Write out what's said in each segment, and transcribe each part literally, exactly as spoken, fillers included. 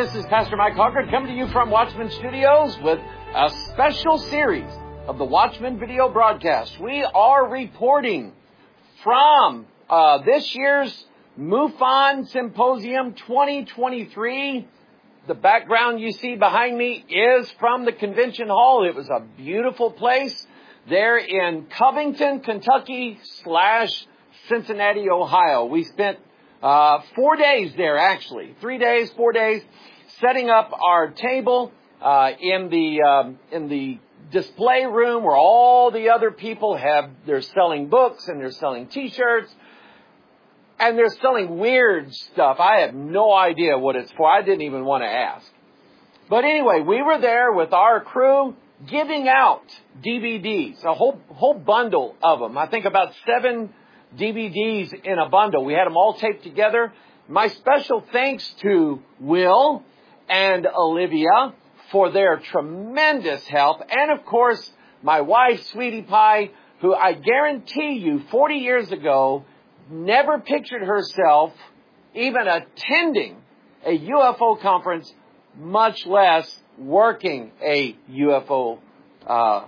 this is Pastor Mike Hawker coming to you from Watchman Studios with a special series of the Watchman video broadcast. We are reporting from uh, this year's MUFON Symposium twenty twenty-three. The background you see behind me is from the convention hall. It was a beautiful place there in Covington, Kentucky slash Cincinnati, Ohio. We spent uh, four days there, actually. Three days, four days, setting up our table uh, in the um, in the display room where all the other people have, they're selling books and they're selling T-shirts. And they're selling weird stuff. I have no idea what it's for. I didn't even want to ask. But anyway, we were there with our crew giving out D V Ds, a whole whole bundle of them. I think about seven D V Ds in a bundle. We had them all taped together. My special thanks to Will and Olivia for their tremendous help. And of course, my wife, Sweetie Pie, who I guarantee you forty years ago never pictured herself even attending a U F O conference, much less working a U F O uh,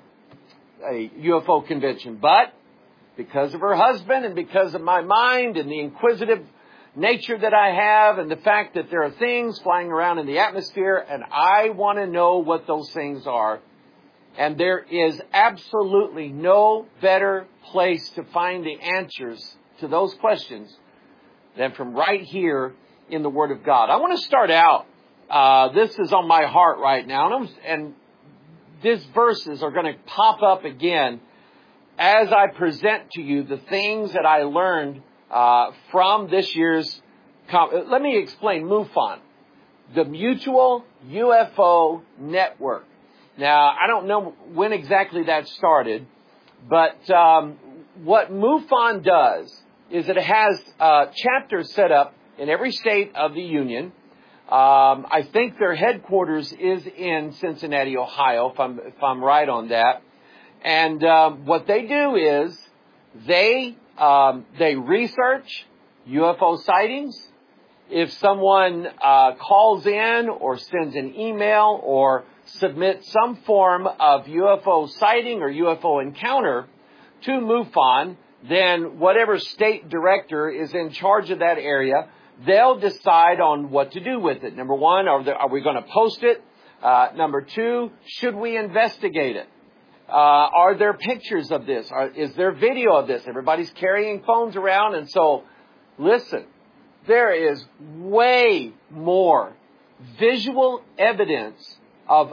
a U F O convention. But because of her husband and because of my mind and the inquisitive nature that I have and the fact that there are things flying around in the atmosphere and I want to know what those things are. And there is absolutely no better place to find the answers to those questions than from right here in the Word of God. I want to start out, uh, this is on my heart right now, and, I'm, and these verses are going to pop up again as I present to you the things that I learned uh, from this year's, com- let me explain MUFON, the Mutual U F O Network. Now, I don't know when exactly that started, but um, what MUFON does is it has uh, chapters set up in every state of the Union. Um, I think their headquarters is in Cincinnati, Ohio, if I'm, if I'm right on that. And um, what they do is they um, they research U F O sightings. If someone uh, calls in or sends an email or submits some form of U F O sighting or U F O encounter to MUFON, then whatever state director is in charge of that area, they'll decide on what to do with it. Number one, are, there, are we going to post it? Uh, number two, should we investigate it? Uh, are there pictures of this? Are, is there video of this? Everybody's carrying phones around. And so, listen, there is way more visual evidence of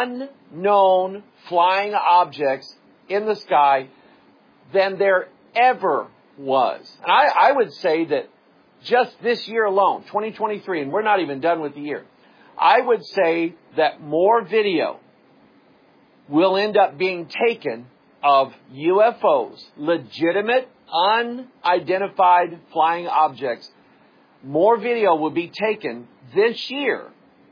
unknown flying objects in the sky than there ever was. And I, I would say that just this year alone, twenty twenty-three, and we're not even done with the year, I would say that more video will end up being taken of U F Os, legitimate, unidentified flying objects. More video will be taken this year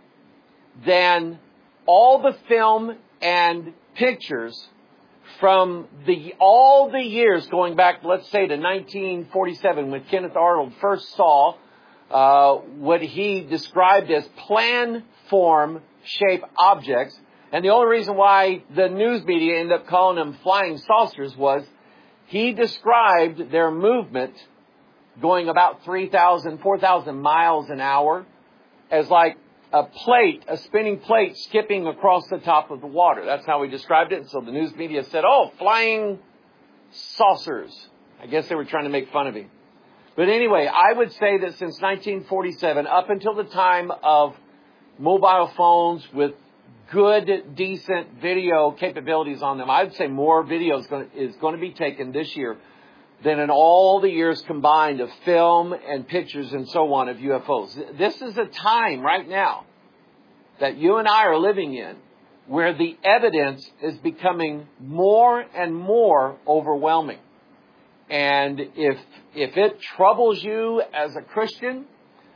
than all the film and pictures from the all the years going back, let's say, to nineteen forty-seven, when Kenneth Arnold first saw uh, what he described as plan-form-shaped objects. And the only reason why the news media ended up calling them flying saucers was he described their movement going about three thousand, four thousand miles an hour as like a plate, a spinning plate skipping across the top of the water. That's how he described it. So the news media said, oh, flying saucers. I guess they were trying to make fun of him. But anyway, I would say that since nineteen forty-seven, up until the time of mobile phones with good, decent video capabilities on them, I would say more video is going to, is going to be taken this year than in all the years combined of film and pictures and so on of U F Os. This is a time right now that you and I are living in where the evidence is becoming more and more overwhelming. And if if it troubles you as a Christian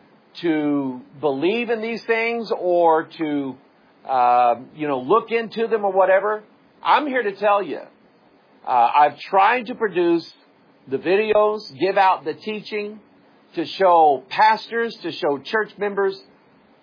to believe in these things or to uh, you know look into them or whatever, I'm here to tell you, uh, I've tried to produce the videos, give out the teaching, to show pastors, to show church members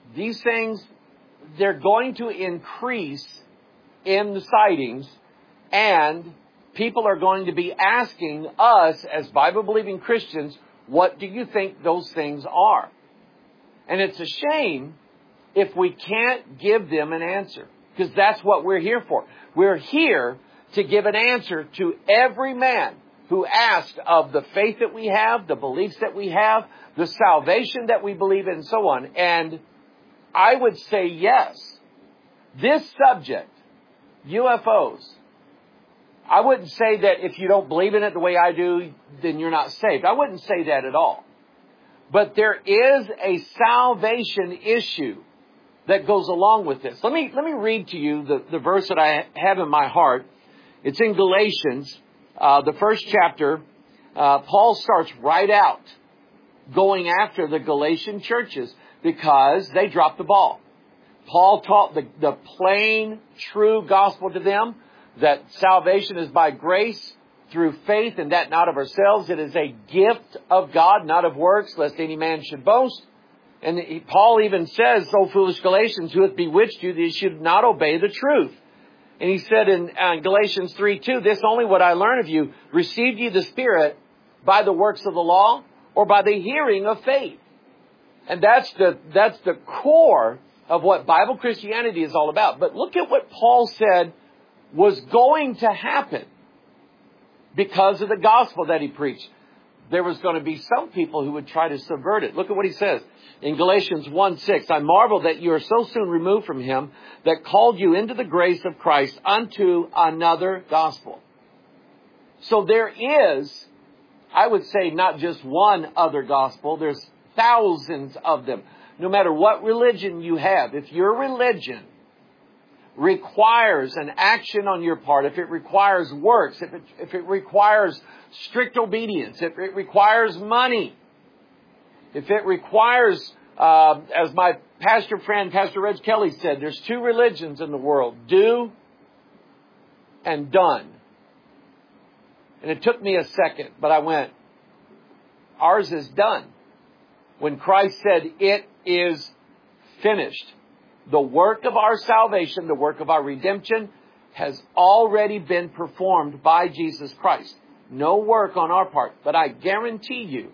these things, they're going to increase in the sightings, and people are going to be asking us as Bible-believing Christians, what do you think those things are? And it's a shame if we can't give them an answer, because that's what we're here for. We're here to give an answer to every man who asked of the faith that we have, the beliefs that we have, the salvation that we believe in, and so on. And I would say yes. This subject, U F Os, I wouldn't say that if you don't believe in it the way I do, then you're not saved. I wouldn't say that at all. But there is a salvation issue that goes along with this. Let me, let me read to you the, the verse that I have in my heart. It's in Galatians, uh, the first chapter. Uh, Paul starts right out going after the Galatian churches because they dropped the ball. Paul taught the, the plain, true gospel to them, that salvation is by grace through faith, and that not of ourselves. It is a gift of God, not of works, lest any man should boast. And he, Paul even says, O foolish Galatians, who hath bewitched you, that you should not obey the truth. And he said in uh, Galatians three two, this only what I learn of you, received ye the Spirit by the works of the law, or by the hearing of faith? And that's the, that's the core of what Bible Christianity is all about. But look at what Paul said was going to happen because of the gospel that he preached. There was going to be some people who would try to subvert it. Look at what he says in Galatians one six. I marvel that you are so soon removed from him that called you into the grace of Christ unto another gospel. So there is, I would say, not just one other gospel. There's thousands of them. No matter what religion you have, if your religion requires an action on your part, if it requires works, if it, if it requires strict obedience, if it requires money, if it requires, uh, as my pastor friend, Pastor Reg Kelly said, there's two religions in the world, do and done. And it took me a second, but I went, ours is done. When Christ said, it is finished. The work of our salvation, the work of our redemption, has already been performed by Jesus Christ. No work on our part. But I guarantee you,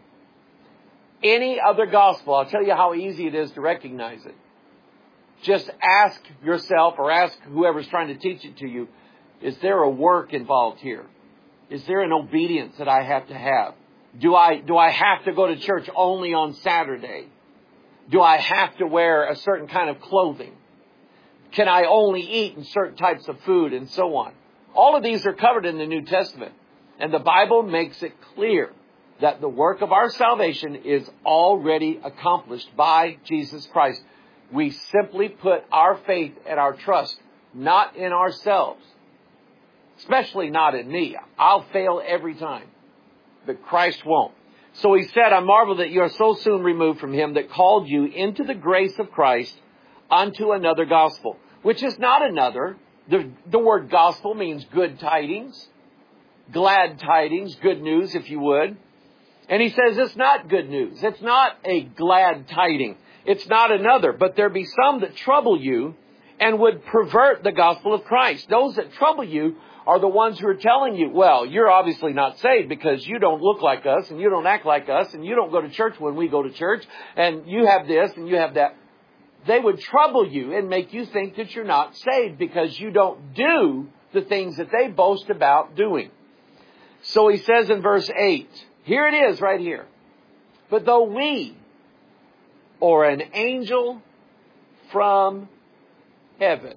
any other gospel, I'll tell you how easy it is to recognize it. Just ask yourself or ask whoever's trying to teach it to you, is there a work involved here? Is there an obedience that I have to have? Do I, do I have to go to church only on Saturday? Do I have to wear a certain kind of clothing? Can I only eat in certain types of food and so on? All of these are covered in the New Testament. And the Bible makes it clear that the work of our salvation is already accomplished by Jesus Christ. We simply put our faith and our trust not in ourselves, especially not in me. I'll fail every time, but Christ won't. So he said, I marvel that you are so soon removed from him that called you into the grace of Christ unto another gospel, which is not another. The, the word gospel means good tidings, glad tidings, good news, if you would. And he says it's not good news. It's not a glad tiding. It's not another. But there be some that trouble you and would pervert the gospel of Christ. Those that trouble you are the ones who are telling you, well, you're obviously not saved because you don't look like us and you don't act like us and you don't go to church when we go to church and you have this and you have that. They would trouble you and make you think that you're not saved because you don't do the things that they boast about doing. So he says in verse eight, here it is right here. But though we or an angel from heaven.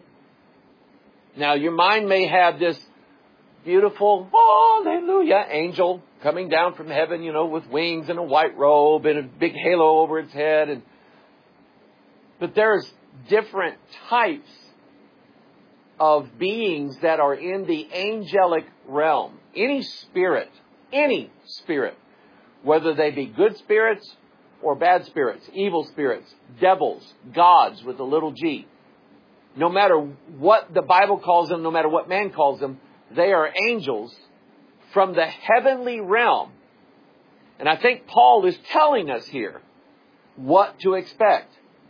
Now your mind may have this beautiful, hallelujah, angel coming down from heaven, you know, with wings and a white robe and a big halo over its head. And but there's different types of beings that are in the angelic realm. Any spirit, any spirit, whether they be good spirits or bad spirits, evil spirits, devils, gods with a little g. No matter what the Bible calls them, no matter what man calls them, they are angels from the heavenly realm. And I think Paul is telling us here what to expect.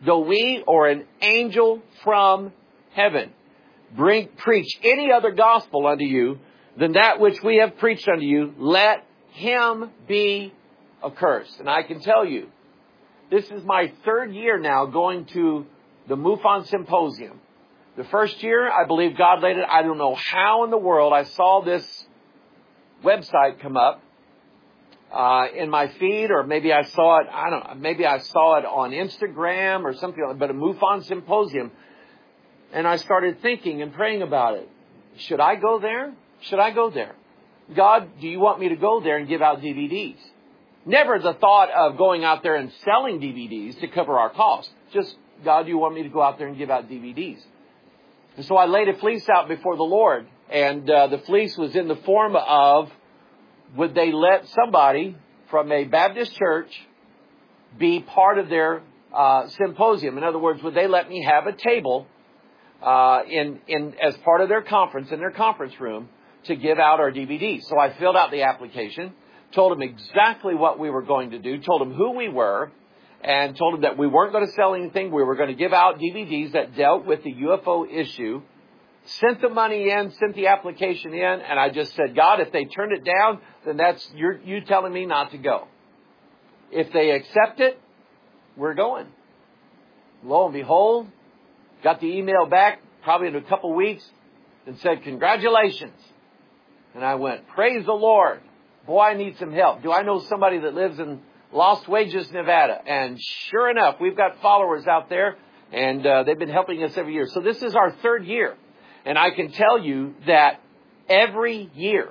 though we or an angel from heaven bring preach any other gospel unto you than that which we have preached unto you, let him be accursed. And I can tell you, this is my third year now going to the MUFON Symposium. The first year, I believe God laid it. I don't know how in the world I saw this website come up uh, in my feed, or maybe I saw it, I don't know, maybe I saw it on Instagram or something, but a MUFON Symposium. And I started thinking and praying about it. Should I go there? Should I go there? God, do you want me to go there and give out D V Ds? Never the thought of going out there and selling D V Ds to cover our costs. Just, God, do you want me to go out there and give out D V Ds? And so I laid a fleece out before the Lord. And uh, the fleece was in the form of, would they let somebody from a Baptist church be part of their uh, symposium? In other words, would they let me have a table uh, in, in as part of their conference, in their conference room, to give out our D V Ds? So I filled out the application, told them exactly what we were going to do, told them who we were, and told them that we weren't going to sell anything. We were going to give out D V Ds that dealt with the U F O issue. Sent the money in, sent the application in, and I just said, God, if they turn it down, then that's you're, you telling me not to go. If they accept it, we're going. Lo and behold, got the email back probably in a couple of weeks and said, congratulations. And I went, praise the Lord. Boy, I need some help. Do I know somebody that lives in Lost Wages, Nevada? And sure enough, we've got followers out there, and uh, they've been helping us every year. So this is our third year. And I can tell you that every year,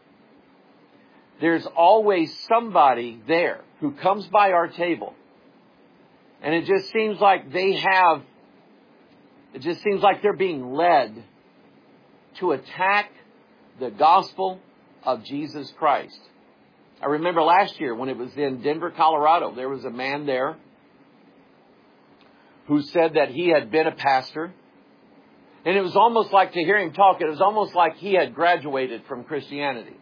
there's always somebody there who comes by our table. And it just seems like they have, it just seems like they're being led to attack the gospel of Jesus Christ. I remember last year when it was in Denver, Colorado, there was a man there who said that he had been a pastor. And it was almost like, to hear him talk, it was almost like he had graduated from Christianity.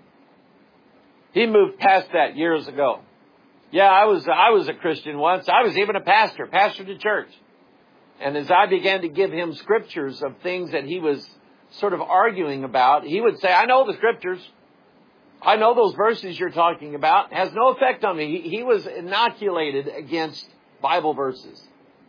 He moved past that years ago. Yeah, I was I was a Christian once. I was even a pastor, pastor to church. And as I began to give him scriptures of things that he was sort of arguing about, he would say, I know the scriptures. I know those verses you're talking about. It has no effect on me. He, he was inoculated against Bible verses.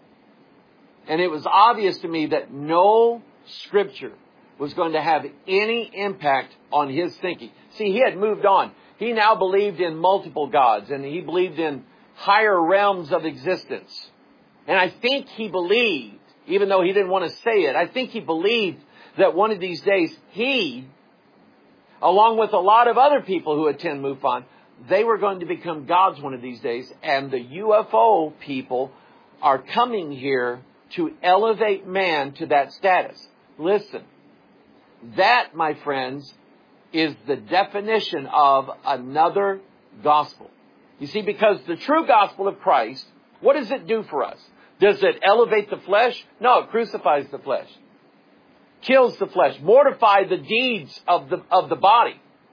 And it was obvious to me that no Scripture was going to have any impact on his thinking. See, he had moved on. He now believed in multiple gods, and he believed in higher realms of existence. And I think he believed, even though he didn't want to say it, I think he believed that one of these days he, along with a lot of other people who attend MUFON, they were going to become gods one of these days. And the U F O people are coming here to elevate man to that status. Listen, that, my friends, is the definition of another gospel. You see, because the true gospel of Christ, what does it do for us? Does it elevate the flesh? No, it crucifies the flesh. Kills the flesh. Mortify the deeds of the, of the body.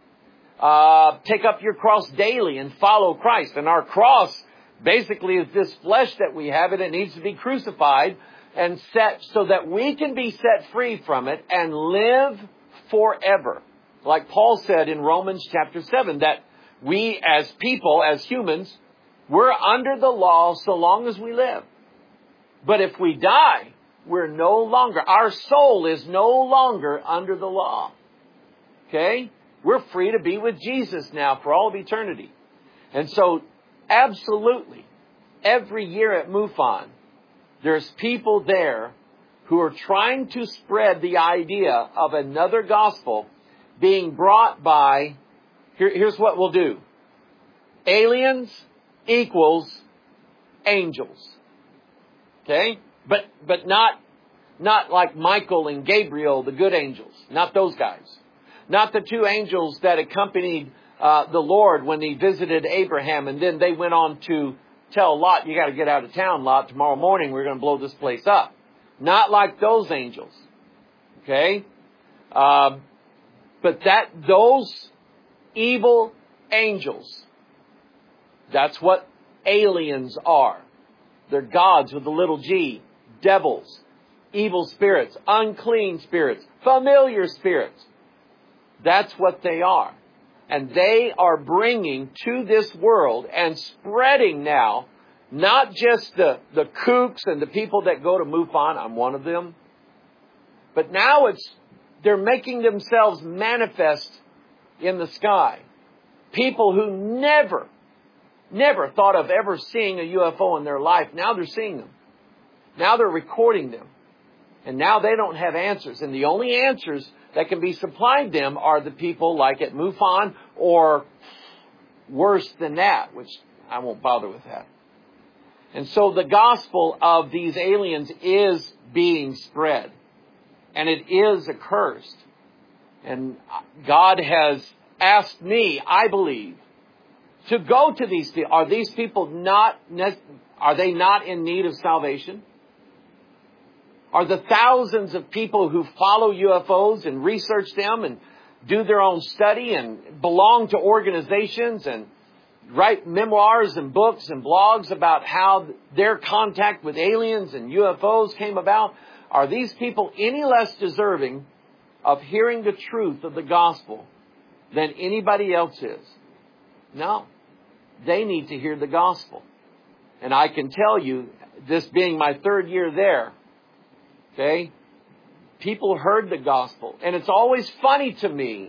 Uh, take up your cross daily and follow Christ. And our cross basically is this flesh that we have, and it needs to be crucified and set so that we can be set free from it and live forever. Like Paul said in Romans chapter seven, that we as people, as humans, we're under the law so long as we live. But if we die, we're no longer, our soul is no longer under the law. Okay? We're free to be with Jesus now for all of eternity. And so, absolutely, every year at MUFON, there's people there who are trying to spread the idea of another gospel being brought by, here, here's what we'll do. Aliens equals angels. Okay? But, but not, not like Michael and Gabriel, the good angels. Not those guys. Not the two angels that accompanied uh, the Lord when he visited Abraham, and then they went on to tell Lot, you got to get out of town, Lot. Tomorrow morning we're going to blow this place up. Not like those angels. Okay? Uh, but that, those evil angels, that's what aliens are. They're gods with a little g. Devils, evil spirits, unclean spirits, familiar spirits. That's what they are. And they are bringing to this world and spreading now, not just the, the kooks and the people that go to MUFON, I'm one of them, but now it's, they're making themselves manifest in the sky. People who never, never thought of ever seeing a U F O in their life, now they're seeing them. Now they're recording them. And now they don't have answers. And the only answers that can be supplied them are the people like at MUFON, or worse than that, which I won't bother with that. And so the gospel of these aliens is being spread. And it is accursed. And God has asked me, I believe, to go to these people. Are these people not, are they not in need of salvation? Are the thousands of people who follow U F Os and research them and do their own study and belong to organizations and write memoirs and books and blogs about how their contact with aliens and U F Os came about, are these people any less deserving of hearing the truth of the gospel than anybody else is? No. They need to hear the gospel. And I can tell you, this being my third year there, okay, people heard the gospel. And it's always funny to me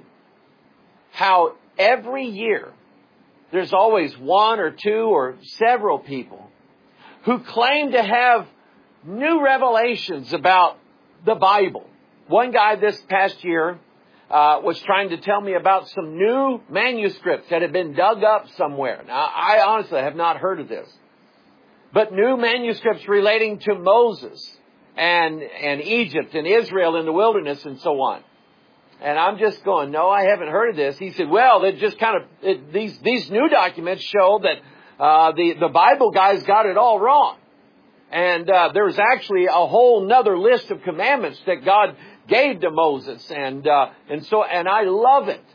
how every year there's always one or two or several people who claim to have new revelations about the Bible. One guy this past year uh, was trying to tell me about some new manuscripts that had been dug up somewhere. Now, I honestly have not heard of this. But new manuscripts relating to Moses and, and Egypt and Israel in the wilderness and so on. And I'm just going, no, I haven't heard of this. He said, well, they just kind of, it, these, these new documents show that uh, the, the Bible guys got it all wrong. And uh, there's actually a whole nother list of commandments that God gave to Moses. And, uh, and so, and I love it.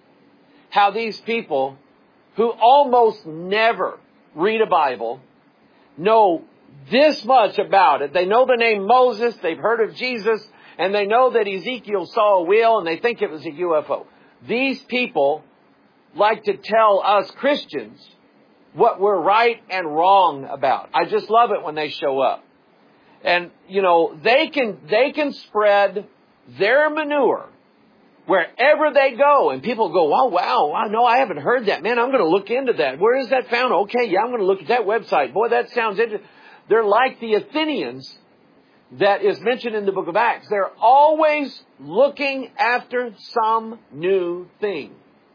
How these people who almost never read a Bible know this much about it. They know the name Moses, they've heard of Jesus, and they know that Ezekiel saw a wheel and they think it was a U F O. These people like to tell us Christians what we're right and wrong about. I just love it when they show up. And, you know, they can, they can spread their manure wherever they go. And people go, oh, wow, wow, no, I haven't heard that. Man, I'm going to look into that. Where is that found? Okay, yeah, I'm going to look at that website. Boy, that sounds interesting. They're like the Athenians that is mentioned in the book of Acts. They're always looking after some new thing.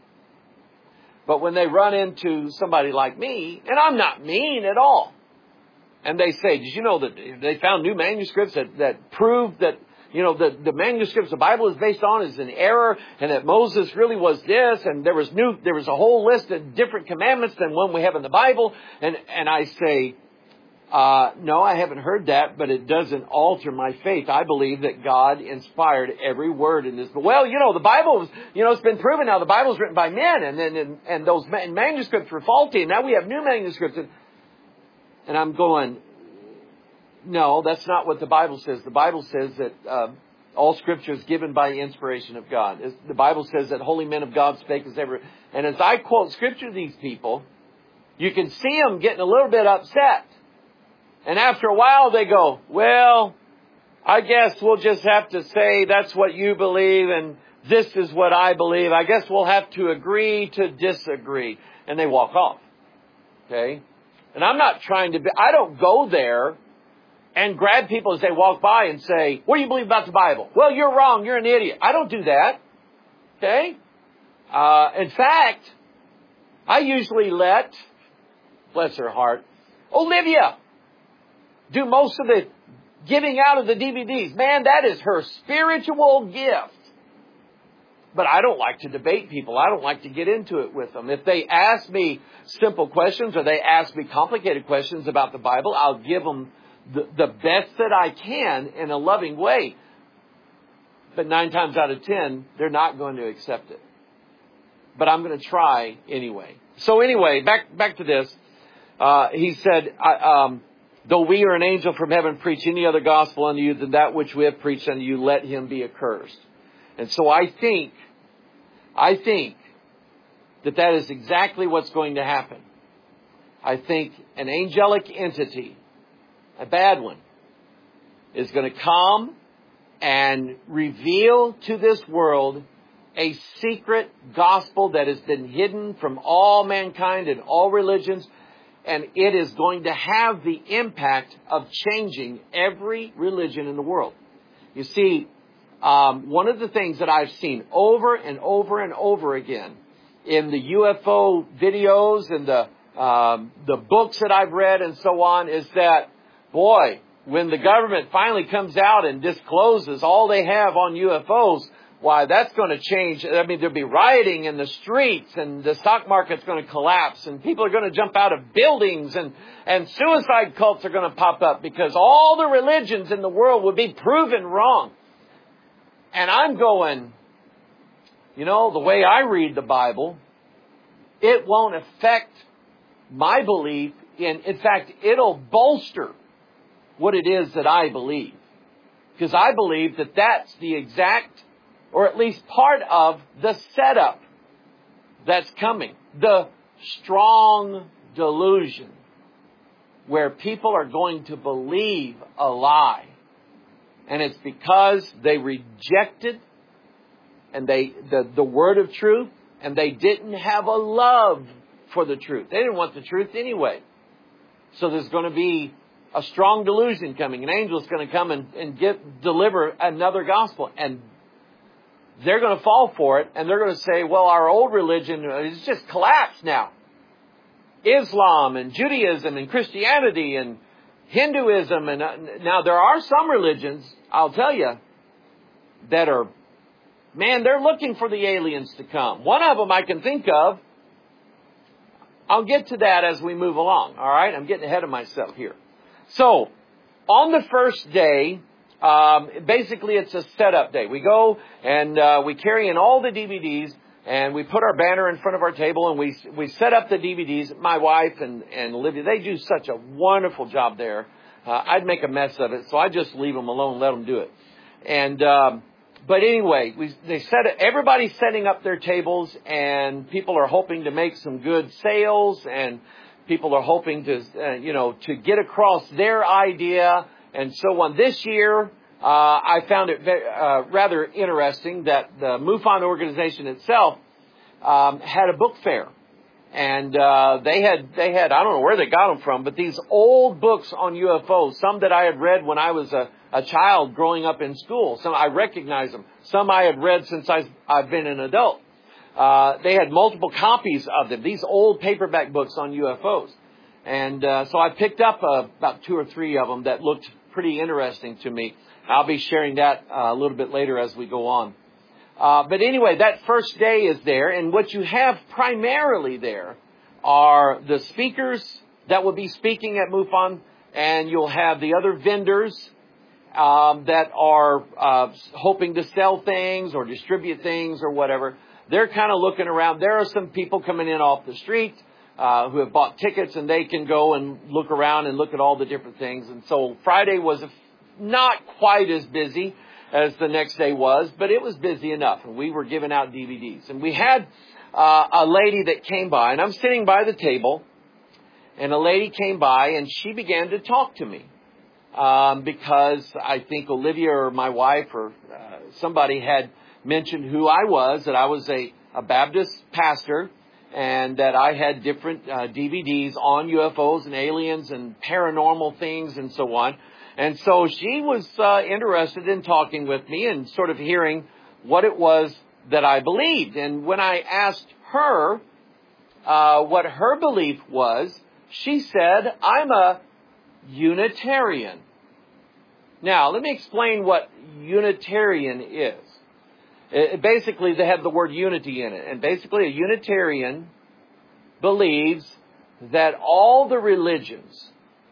But when they run into somebody like me, and I'm not mean at all, and they say, did you know that they found new manuscripts that, that prove that, you know, the, the manuscripts the Bible is based on is an error, and that Moses really was this, and there was new, there was a whole list of different commandments than one we have in the Bible, and, and I say, Uh, no, I haven't heard that, but it doesn't alter my faith. I believe that God inspired every word in this. But, well, you know, the Bible was, you know, it's been proven now the Bible's written by men, and then and, and those manuscripts were faulty, and now we have new manuscripts. And, and I'm going, no, that's not what the Bible says. The Bible says that uh, all Scripture is given by inspiration of God. The Bible says that holy men of God spake as ever. And as I quote Scripture to these people, you can see them getting a little bit upset. And after a while they go, well, I guess we'll just have to say that's what you believe and this is what I believe. I guess we'll have to agree to disagree. And they walk off. Okay? And I'm not trying to be, I don't go there and grab people as they walk by and say, what do you believe about the Bible? Well, you're wrong. You're an idiot. I don't do that. Okay? Uh, in fact, I usually let, bless her heart, Olivia do most of the giving out of the D V Ds. Man, that is her spiritual gift. But I don't like to debate people. I don't like to get into it with them. If they ask me simple questions or they ask me complicated questions about the Bible, I'll give them the, the best that I can in a loving way. But nine times out of ten, they're not going to accept it. But I'm going to try anyway. So anyway, back back to this. Uh, he said, I, um, though we or an angel from heaven preach any other gospel unto you than that which we have preached unto you, let him be accursed. And so I think, I think that that is exactly what's going to happen. I think an angelic entity, a bad one, is going to come and reveal to this world a secret gospel that has been hidden from all mankind and all religions. And it is going to have the impact of changing every religion in the world. You see, um, one of the things that I've seen over and over and over again in the U F O videos and the um, the books that I've read and so on is that, boy, when the government finally comes out and discloses all they have on U F Os, why, that's going to change. I mean, there'll be rioting in the streets and the stock market's going to collapse and people are going to jump out of buildings and, and suicide cults are going to pop up because all the religions in the world will be proven wrong. And I'm going, you know, the way I read the Bible, it won't affect my belief in, in fact, it'll bolster what it is that I believe. Because I believe that that's the exact, or at least part of the setup that's coming. The strong delusion where people are going to believe a lie. And it's because they rejected and they the, the word of truth and they didn't have a love for the truth. They didn't want the truth anyway. So there's going to be a strong delusion coming. An angel's going to come and, and get, deliver another gospel. And they're going to fall for it. And they're going to say, well, our old religion is just collapsed now. Islam and Judaism and Christianity and Hinduism. And uh, now there are some religions, I'll tell you, that are, man, they're looking for the aliens to come. One of them I can think of. I'll get to that as we move along. All right. I'm getting ahead of myself here. So, on the first day, um, basically it's a setup day. We go and uh, we carry in all the D V Ds and we put our banner in front of our table and we we set up the D V Ds. My wife and, and Olivia, they do such a wonderful job there. Uh, I'd make a mess of it, so I just leave them alone, let them do it. And um, but anyway, we they set it, everybody's setting up their tables and people are hoping to make some good sales and people are hoping to, uh, you know, to get across their idea and so on. This year, uh, I found it very, uh, rather interesting that the MUFON organization itself um, had a book fair. And uh, they had, they had, I don't know where they got them from, but these old books on U F Os, some that I had read when I was a, a child growing up in school. Some I recognize them. Some I had read since I've, I've been an adult. Uh, they had multiple copies of them, these old paperback books on U F Os. And uh, so I picked up uh, about two or three of them that looked pretty interesting to me. I'll be sharing that uh, a little bit later as we go on. Uh, but anyway, that first day is there, and what you have primarily there are the speakers that will be speaking at MUFON, and you'll have the other vendors um, that are uh, hoping to sell things or distribute things or whatever. They're kind of looking around. There are some people coming in off the street uh, who have bought tickets, and they can go and look around and look at all the different things. And so Friday was not quite as busy as the next day was, but it was busy enough. And we were giving out D V Ds. And we had uh, a lady that came by, and I'm sitting by the table, and a lady came by, and she began to talk to me. Um, because I think Olivia or my wife or uh, somebody had mentioned who I was, that I was a, a Baptist pastor, and that I had different uh, D V Ds on U F Os and aliens and paranormal things and so on. And so she was uh, interested in talking with me and sort of hearing what it was that I believed. And when I asked her uh, what her belief was, she said, I'm a Unitarian. Now, let me explain what Unitarian is. It, basically, they have the word unity in it. And basically, a Unitarian believes that all the religions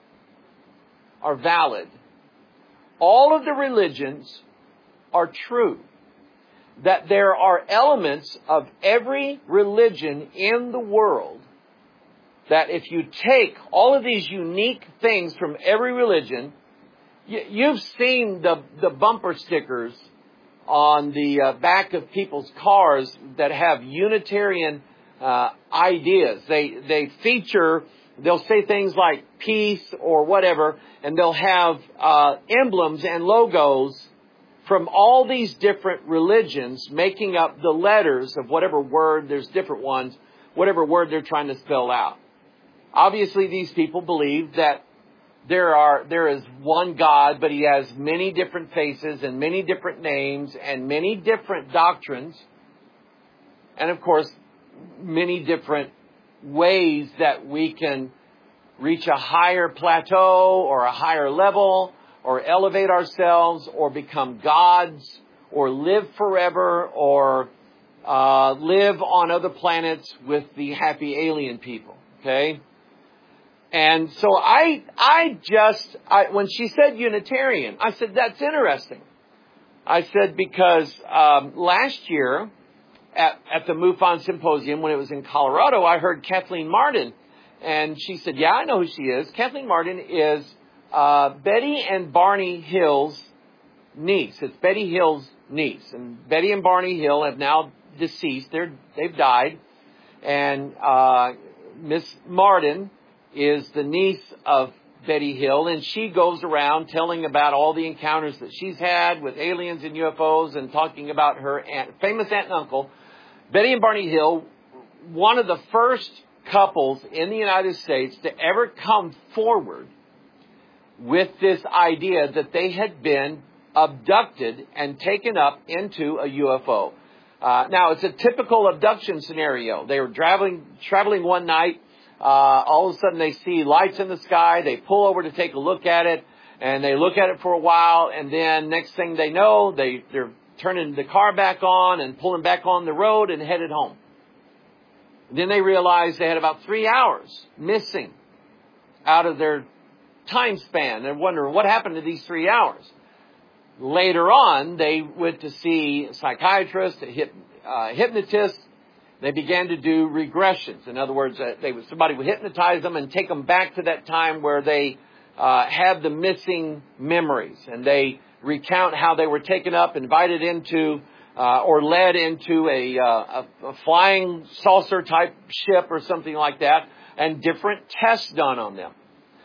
are valid. All of the religions are true. That there are elements of every religion in the world that if you take all of these unique things from every religion, you, you've seen the, the bumper stickers on the uh, back of people's cars that have Unitarian uh, ideas. They they feature, they'll say things like peace or whatever, and they'll have uh, emblems and logos from all these different religions making up the letters of whatever word, there's different ones, whatever word they're trying to spell out. Obviously, these people believe that There are, there is one God, but He has many different faces and many different names and many different doctrines. And of course, many different ways that we can reach a higher plateau or a higher level or elevate ourselves or become gods or live forever or uh, live on other planets with the happy alien people. Okay? And so I, I just, I, when she said Unitarian, I said, that's interesting. I said, because um, last year at, at the MUFON Symposium, when it was in Colorado, I heard Kathleen Martin. And she said, yeah, I know who she is. Kathleen Martin is uh, Betty and Barney Hill's niece. It's Betty Hill's niece. And Betty and Barney Hill have now deceased. They're, they've died. And uh, Miss Martin is the niece of Betty Hill, and she goes around telling about all the encounters that she's had with aliens and U F Os and talking about her aunt, famous aunt and uncle. Betty and Barney Hill, one of the first couples in the United States to ever come forward with this idea that they had been abducted and taken up into a U F O. Uh, now, it's a typical abduction scenario. They were traveling, traveling one night. Uh, all of a sudden they see lights in the sky. They pull over to take a look at it, and they look at it for a while, and then next thing they know, they, they're turning the car back on and pulling back on the road and headed home. And then they realized they had about three hours missing out of their time span. They're wondering what happened to these three hours. Later on, they went to see a psychiatrist, a hip, uh, hypnotist. They began to do regressions. In other words, uh, they would, somebody would hypnotize them and take them back to that time where they uh, had the missing memories. And they recount how they were taken up, invited into, uh, or led into a, uh, a, a flying saucer type ship or something like that, and different tests done on them.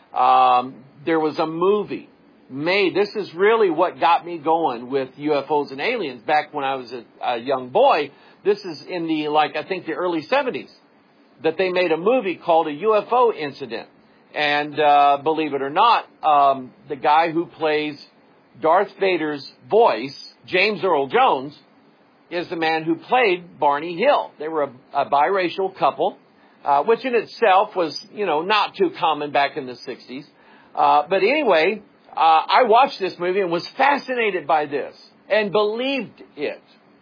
Um, there was a movie made. This is really what got me going with U F Os and aliens back when I was a, a young boy. This is in the, like, I think the early seventies, that they made a movie called A U F O Incident. And uh, believe it or not, um, the guy who plays Darth Vader's voice, James Earl Jones, is the man who played Barney Hill. They were a, a biracial couple, uh, which in itself was, you know, not too common back in the sixties. Uh, but anyway, uh, I watched this movie and was fascinated by this and believed it.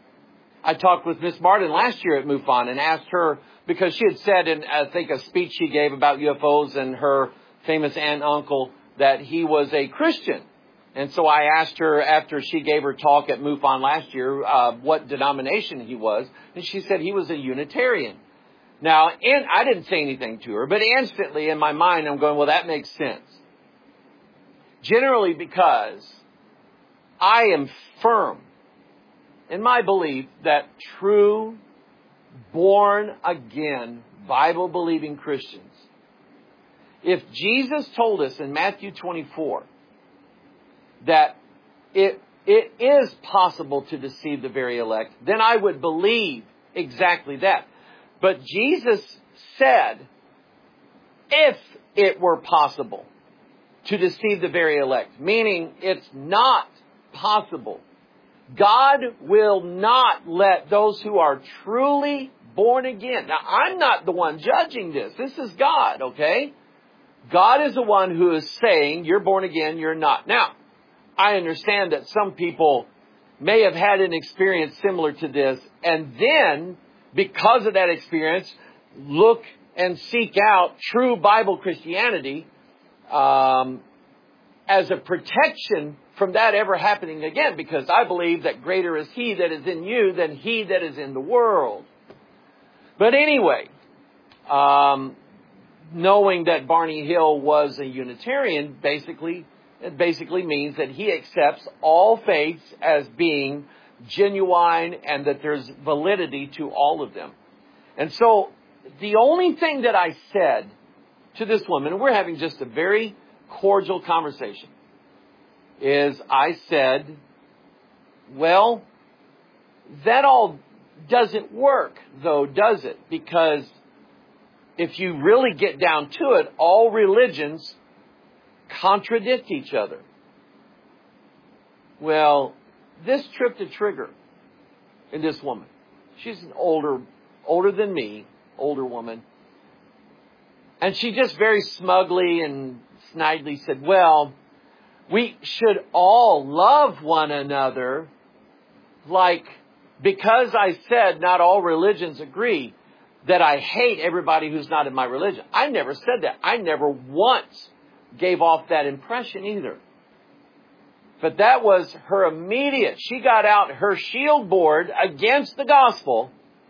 I talked with Miss Martin last year at MUFON and asked her, because she had said in, I think, a speech she gave about U F Os and her famous aunt and uncle, that he was a Christian. And so I asked her after she gave her talk at MUFON last year, uh, what denomination he was. And she said he was a Unitarian. Now, and I didn't say anything to her, but instantly in my mind, I'm going, well, that makes sense. Generally because I am firm in my belief that true, born-again, Bible-believing Christians, if Jesus told us in Matthew twenty-four that it, it is possible to deceive the very elect, then I would believe exactly that. But Jesus said, if it were possible to deceive the very elect, meaning it's not possible. God will not let those who are truly born again. Now, I'm not the one judging this. This is God, okay? God is the one who is saying, you're born again, you're not. Now, I understand that some people may have had an experience similar to this, and then, because of that experience, look and seek out true Bible Christianity um, as a protection from that ever happening again, because I believe that greater is He that is in you than he that is in the world. But anyway, um, knowing that Barney Hill was a Unitarian, basically, it basically means that he accepts all faiths as being genuine and that there's validity to all of them. And so the only thing that I said to this woman, and we're having just a very cordial conversation, is I said, well, that all doesn't work, though, does it? Because if you really get down to it, all religions contradict each other. Well, this tripped a trigger in this woman. She's an older, older than me, older woman. And she just very smugly and snidely said, well, we should all love one another. Like, because I said not all religions agree, that I hate everybody who's not in my religion. I never said that. I never once gave off that impression either. But that was her immediate. She got out her shield board against the gospel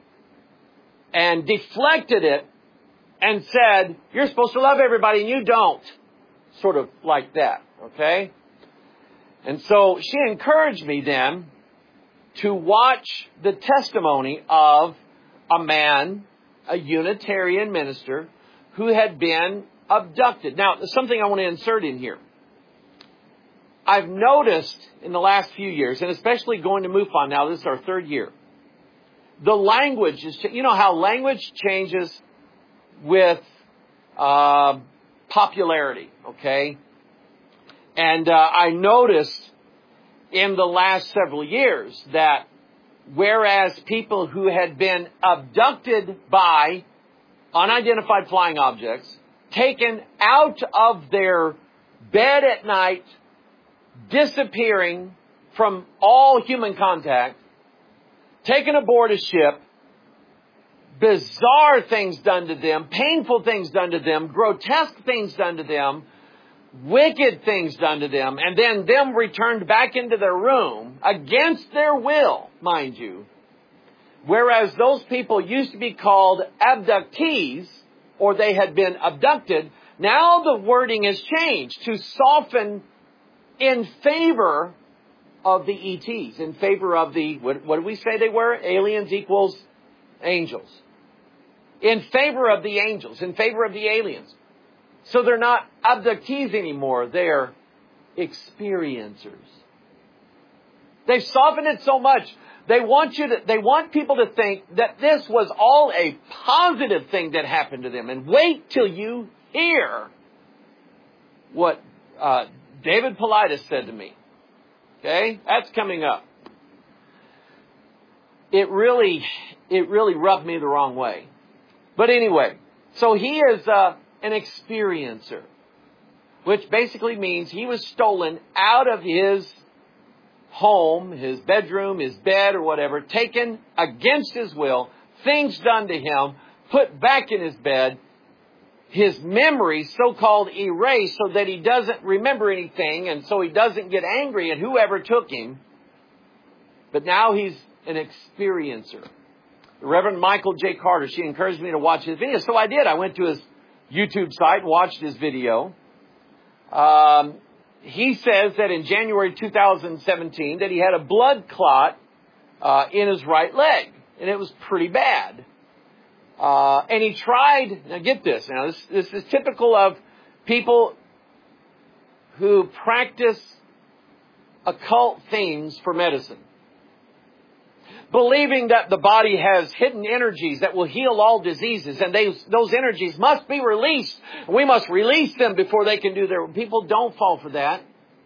and deflected it and said, you're supposed to love everybody and you don't. Sort of like that, okay? And so she encouraged me then to watch the testimony of a man, a Unitarian minister, who had been abducted. Now, there's something I want to insert in here. I've noticed in the last few years, and especially going to MUFON now, this is our third year, the language is, you know how language changes with uh, popularity, okay? And uh, I noticed in the last several years that whereas people who had been abducted by unidentified flying objects, taken out of their bed at night, disappearing from all human contact, taken aboard a ship, bizarre things done to them, painful things done to them, grotesque things done to them, wicked things done to them, and then them returned back into their room against their will, mind you. Whereas those people used to be called abductees, or they had been abducted, now the wording has changed to soften in favor of the E Ts, in favor of the, what, what did we say they were? Aliens equals angels. In favor of the angels, in favor of the aliens. So they're not abductees anymore, they're experiencers. They've softened it so much, they want you to, they want people to think that this was all a positive thing that happened to them. And wait till you hear what uh, David Paulides said to me. Okay? That's coming up. It really, it really rubbed me the wrong way. But anyway, so he is uh, an experiencer, which basically means he was stolen out of his home, his bedroom, his bed or whatever, taken against his will, things done to him, put back in his bed, his memory so-called erased so that he doesn't remember anything and so he doesn't get angry at whoever took him. But now he's an experiencer. The Reverend Michael J. Carter, she encouraged me to watch his video. So I did. I went to his YouTube site and watched his video. Um, he says that in January two thousand seventeen that he had a blood clot uh, in his right leg. And it was pretty bad. Uh, and he tried, now get this, now this, this is typical of people who practice occult things for medicine. Believing that the body has hidden energies that will heal all diseases, and they, those energies must be released. We must release them before they can do their... People don't fall for that.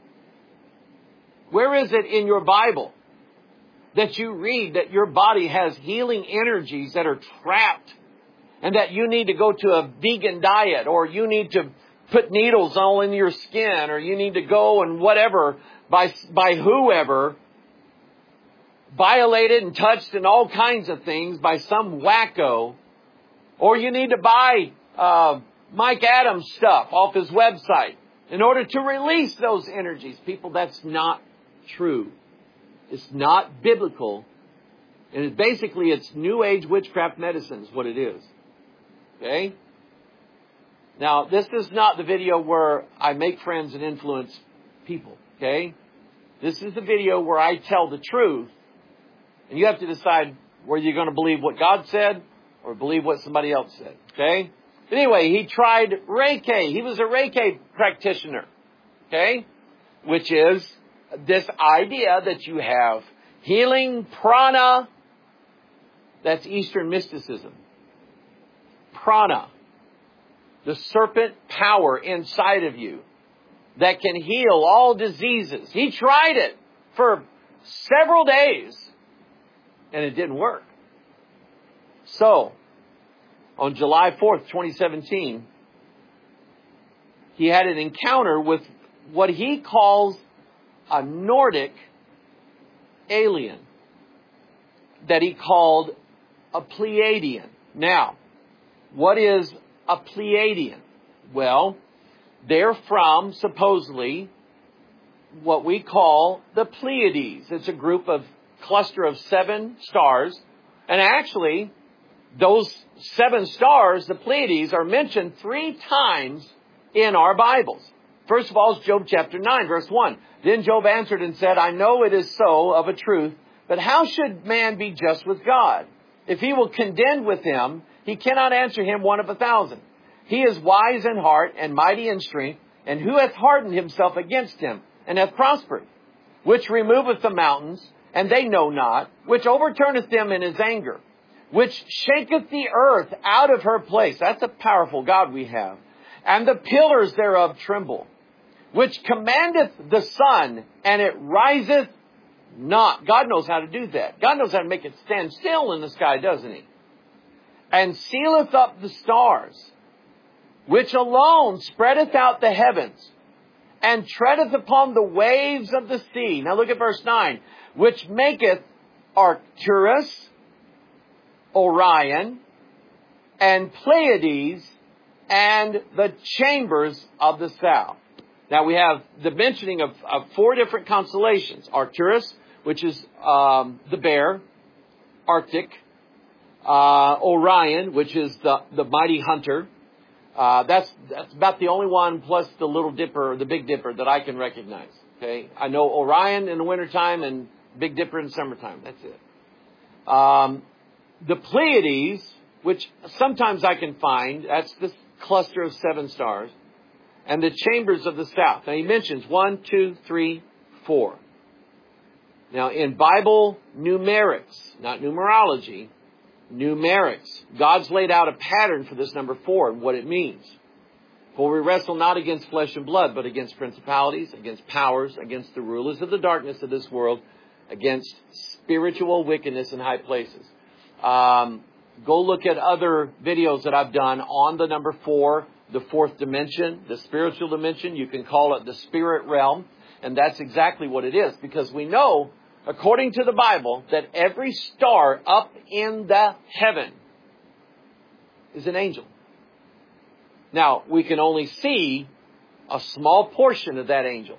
Where is it in your Bible that you read that your body has healing energies that are trapped and that you need to go to a vegan diet, or you need to put needles all in your skin, or you need to go and whatever by, by whoever, violated and touched and all kinds of things by some wacko, or you need to buy uh, Mike Adams stuff off his website in order to release those energies. People, that's not true. It's not biblical. And it basically, it's New Age witchcraft medicine is what it is. Okay? Now, this is not the video where I make friends and influence people, okay? This is the video where I tell the truth, and you have to decide whether you're going to believe what God said or believe what somebody else said, okay? But anyway, he tried Reiki. He was a Reiki practitioner, okay? Which is this idea that you have healing prana. That's Eastern mysticism. Prana. The serpent power inside of you that can heal all diseases. He tried it for several days and it didn't work. So, on July fourth, twenty seventeen, he had an encounter with what he calls a Nordic alien that he called a Pleiadian. Now, what is a Pleiadian? Well, they're from, supposedly, what we call the Pleiades. It's a group of, cluster of seven stars. And actually, those seven stars, the Pleiades, are mentioned three times in our Bibles. First of all is Job chapter nine, verse one. Then Job answered and said, I know it is so of a truth, but how should man be just with God? If he will contend with him, he cannot answer him one of a thousand. He is wise in heart and mighty in strength, and who hath hardened himself against him, and hath prospered? Which removeth the mountains, and they know not, which overturneth them in his anger, which shaketh the earth out of her place. That's a powerful God we have. And the pillars thereof tremble, which commandeth the sun, and it riseth not. God knows how to do that. God knows how to make it stand still in the sky, doesn't he? And sealeth up the stars, which alone spreadeth out the heavens, and treadeth upon the waves of the sea. Now look at verse nine. Which maketh Arcturus, Orion, and Pleiades, and the chambers of the south. Now we have the mentioning of, of four different constellations. Arcturus, which is um, the bear, Arctic. Uh, Orion, which is the, the mighty hunter. Uh, that's, that's about the only one, plus the Little Dipper, the Big Dipper, that I can recognize. Okay, I know Orion in the wintertime and Big Dipper in the summertime. That's it. Um, the Pleiades, which sometimes I can find, that's this cluster of seven stars, and the chambers of the south. Now he mentions one, two, three, four. Now in Bible numerics, not numerology, numerics, God's laid out a pattern for this number four and what it means. For we wrestle not against flesh and blood, but against principalities, against powers, against the rulers of the darkness of this world, against spiritual wickedness in high places. Um, go look at other videos that I've done on the number four, the fourth dimension, the spiritual dimension. You can call it the spirit realm. And that's exactly what it is, because we know, according to the Bible, that every star up in the heaven is an angel. Now, we can only see a small portion of that angel.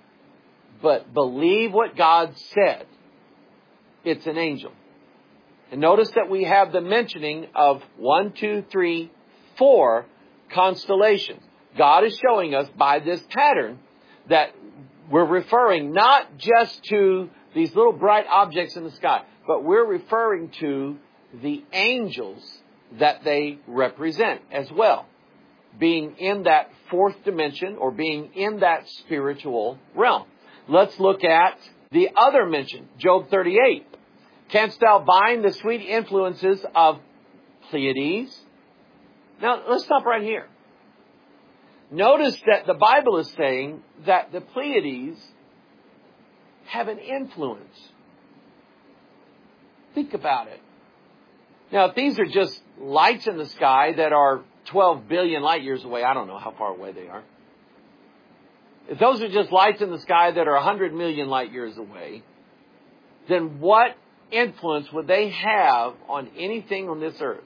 But believe what God said. It's an angel. And notice that we have the mentioning of one, two, three, four constellations. God is showing us by this pattern that we're referring not just to these little bright objects in the sky, but we're referring to the angels that they represent as well, being in that fourth dimension or being in that spiritual realm. Let's look at the other mention, Job thirty-eight. Canst thou bind the sweet influences of Pleiades? Now, let's stop right here. Notice that the Bible is saying that the Pleiades have an influence. Think about it. Now, if these are just lights in the sky that are twelve billion light years away, I don't know how far away they are. If those are just lights in the sky that are one hundred million light years away, then what influence would they have on anything on this earth?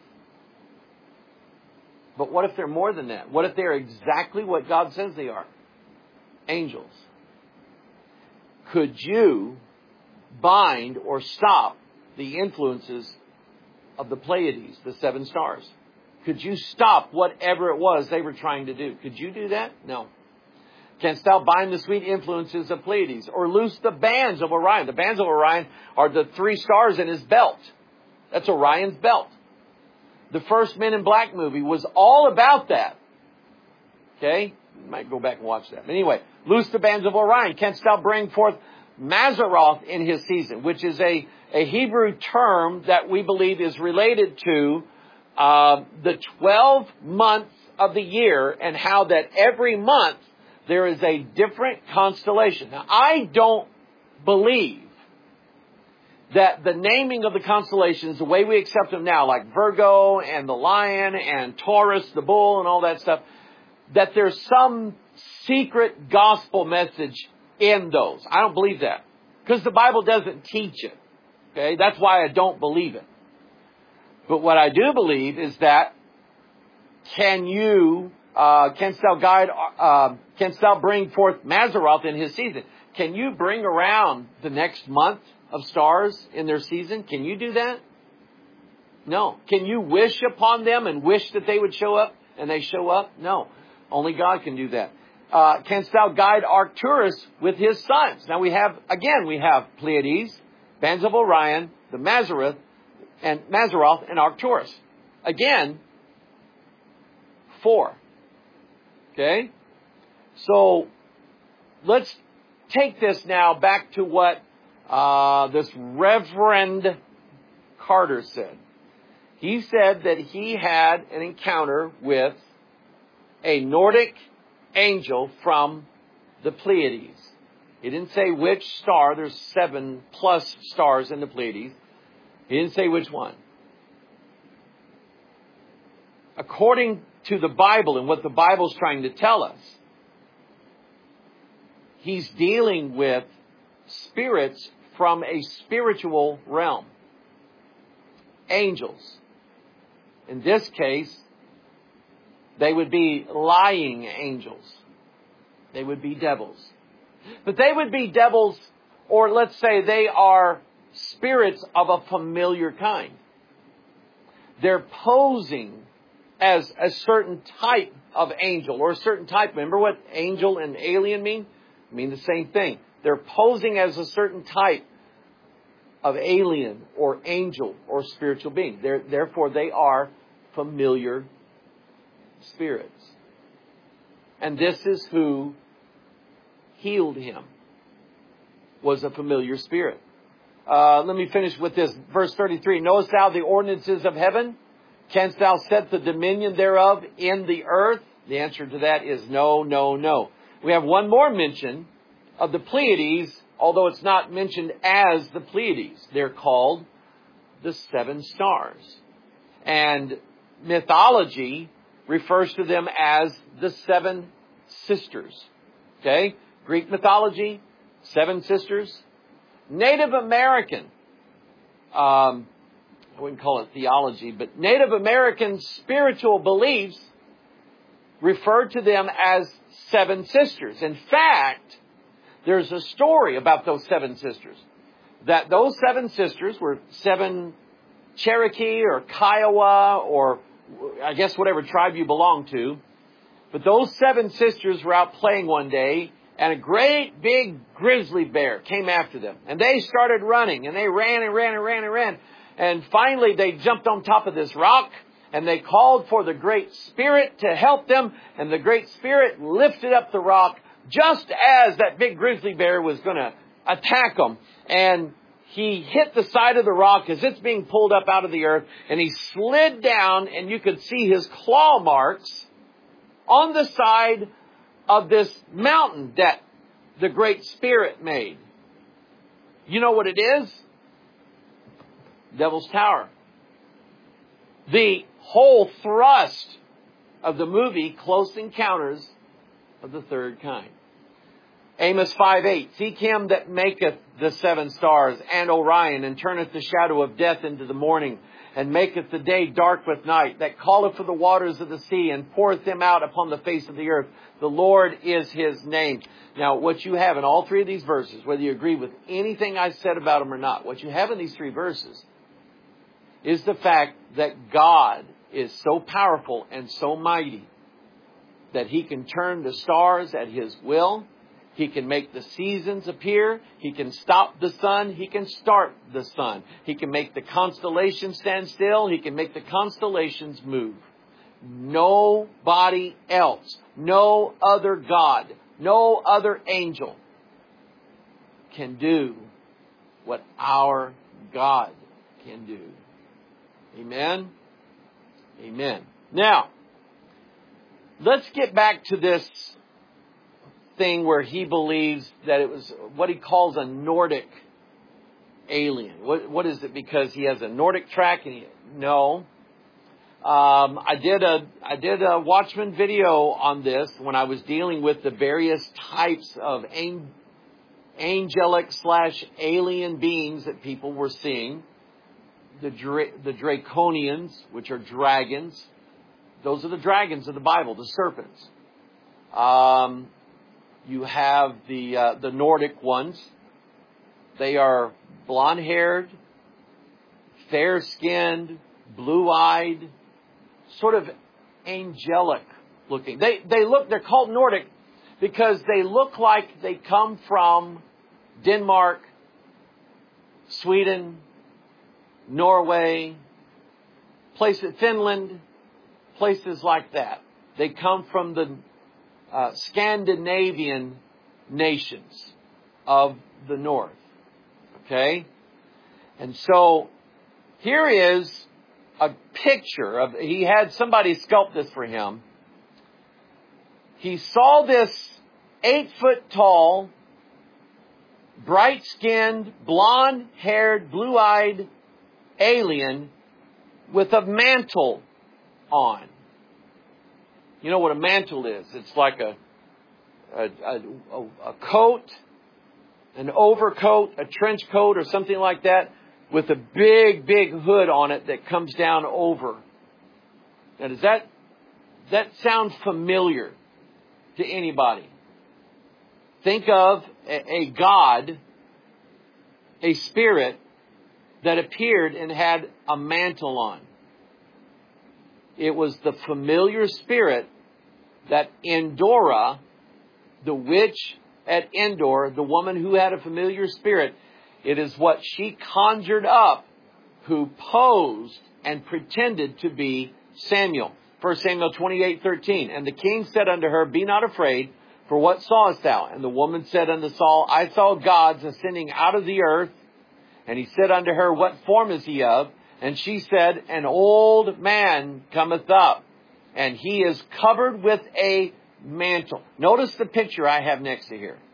But what if they're more than that? What if they're exactly what God says they are? Angels. Could you bind or stop the influences of the Pleiades, the seven stars? Could you stop whatever it was they were trying to do? Could you do that? No. Canst thou bind the sweet influences of Pleiades, or loose the bands of Orion? The bands of Orion are the three stars in his belt. That's Orion's belt. The first Men in Black movie was all about that. Okay? You might go back and watch that. But anyway, loose the bands of Orion. Canst thou bring forth Mazzaroth in his season, which is a, a Hebrew term that we believe is related to uh, the twelve months of the year, and how that every month there is a different constellation. Now, I don't believe that the naming of the constellations, the way we accept them now, like Virgo and the Lion and Taurus, the Bull, and all that stuff, that there's some secret gospel message in those. I don't believe that, because the Bible doesn't teach it. Okay, that's why I don't believe it. But what I do believe is that can you, uh, canst thou guide, uh, canst thou bring forth Mazzaroth in his season? Can you bring around the next month of stars in their season? Can you do that? No. Can you wish upon them and wish that they would show up and they show up? No. Only God can do that. Uh, canst thou guide Arcturus with his sons? Now we have, again, we have Pleiades, bands of Orion, the Mazzaroth, and Mazzaroth and Arcturus. Again, four. Okay? So, let's take this now back to what uh, this Reverend Carter said. He said that he had an encounter with a Nordic angel from the Pleiades. He didn't say which star. There's seven plus stars in the Pleiades. He didn't say which one. According to the Bible and what the Bible's trying to tell us, he's dealing with spirits from a spiritual realm. Angels. In this case, they would be lying angels. They would be devils. But they would be devils, or let's say they are spirits of a familiar kind. They're posing as a certain type of angel, or a certain type. Remember what angel and alien mean? Mean the same thing. They're posing as a certain type of alien or angel or spiritual being. They're, therefore, they are familiar spirits. And this is who healed him, was a familiar spirit. Uh, let me finish with this. Verse thirty-three. Knowest thou the ordinances of heaven? Canst thou set the dominion thereof in the earth? The answer to that is no, no, no. We have one more mention of the Pleiades, although it's not mentioned as the Pleiades. They're called the seven stars. And mythology refers to them as the seven sisters. Okay? Greek mythology, seven sisters. Native American, um, I wouldn't call it theology, but Native American spiritual beliefs refer to them as seven sisters. In fact, there's a story about those seven sisters. That those seven sisters were seven Cherokee or Kiowa, or I guess whatever tribe you belong to. But those seven sisters were out playing one day, and a great big grizzly bear came after them. And they started running, and they ran and ran and ran and ran. And finally they jumped on top of this rock, and they called for the Great Spirit to help them. And the Great Spirit lifted up the rock just as that big grizzly bear was going to attack them. And he hit the side of the rock as it's being pulled up out of the earth. And he slid down, and you could see his claw marks on the side of this mountain that the Great Spirit made. You know what it is? Devil's Tower. The whole thrust of the movie, Close Encounters of the Third Kind. Amos five eight. Seek him that maketh the seven stars and Orion, and turneth the shadow of death into the morning, and maketh the day dark with night, that calleth for the waters of the sea, and poureth them out upon the face of the earth. The Lord is his name. Now, what you have in all three of these verses, whether you agree with anything I said about them or not, what you have in these three verses is the fact that God is so powerful and so mighty that He can turn the stars at His will. He can make the seasons appear. He can stop the sun. He can start the sun. He can make the constellations stand still. He can make the constellations move. Nobody else, no other God, no other angel can do what our God can do. Amen? Amen. Now, let's get back to this thing where he believes that it was what he calls a Nordic alien. What, what is it? Because he has a Nordic track? And he, no. Um, I did a I did a Watchman video on this when I was dealing with the various types of an, angelic slash alien beings that people were seeing. The Dra- the Draconians, which are dragons. Those are the dragons of the Bible, the serpents. Um, you have the uh, the Nordic ones. They are blonde-haired, fair-skinned, blue-eyed, sort of angelic looking. They they look. They're called Nordic because they look like they come from Denmark, Sweden, Norway, places Finland, places like that. They come from the uh, Scandinavian nations of the north. Okay, and so here is a picture of, he had somebody sculpt this for him. He saw this eight foot tall, bright skinned, blonde haired, blue eyed alien with a mantle on. You know what a mantle is? It's like a, a, a, a coat, an overcoat, a trench coat or something like that, with a big, big hood on it that comes down over. Now, does that, that sound familiar to anybody? Think of a, a God, a spirit that appeared and had a mantle on. It was the familiar spirit that Endora, the witch at Endor, the woman who had a familiar spirit, it is what she conjured up who posed and pretended to be Samuel. First Samuel twenty-eight thirteen. And the king said unto her, Be not afraid, for what sawest thou? And the woman said unto Saul, I saw gods ascending out of the earth. And he said unto her, What form is he of? And she said, An old man cometh up, and he is covered with a mantle. Notice the picture I have next to here.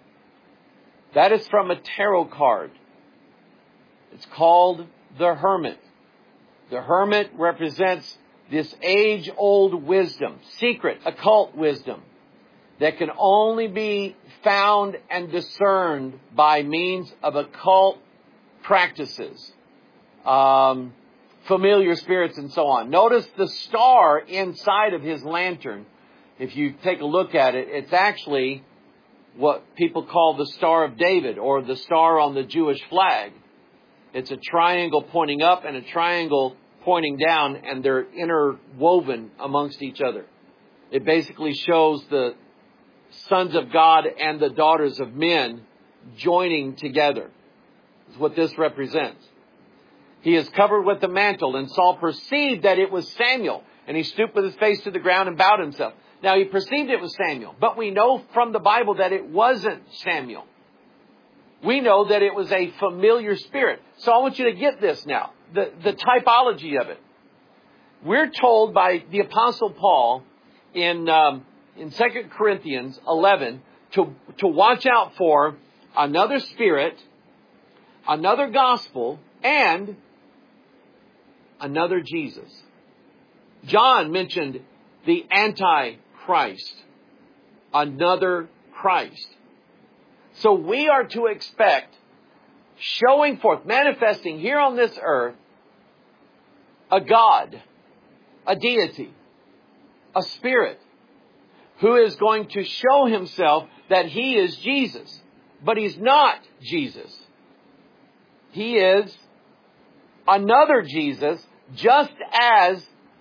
That is from a tarot card. It's called the Hermit. The Hermit represents this age-old wisdom, secret, occult wisdom, that can only be found and discerned by means of occult practices, um, familiar spirits, and so on. Notice the star inside of his lantern. If you take a look at it, it's actually what people call the Star of David, or the star on the Jewish flag. It's a triangle pointing up and a triangle pointing down, and they're interwoven amongst each other. It basically shows the sons of God and the daughters of men joining together. Is what this represents. He is covered with the mantle, and Saul perceived that it was Samuel, and he stooped with his face to the ground and bowed himself. Now, he perceived it was Samuel, but we know from the Bible that it wasn't Samuel. We know that it was a familiar spirit. So I want you to get this now, the, the typology of it. We're told by the Apostle Paul in um, in Second Corinthians eleven to, to watch out for another spirit, another gospel, and another Jesus. John mentioned the Antichrist, another Christ. So we are to expect, showing forth, manifesting here on this earth, a God, a deity, a spirit, who is going to show himself that he is Jesus. But he's not Jesus. He is another Jesus, just as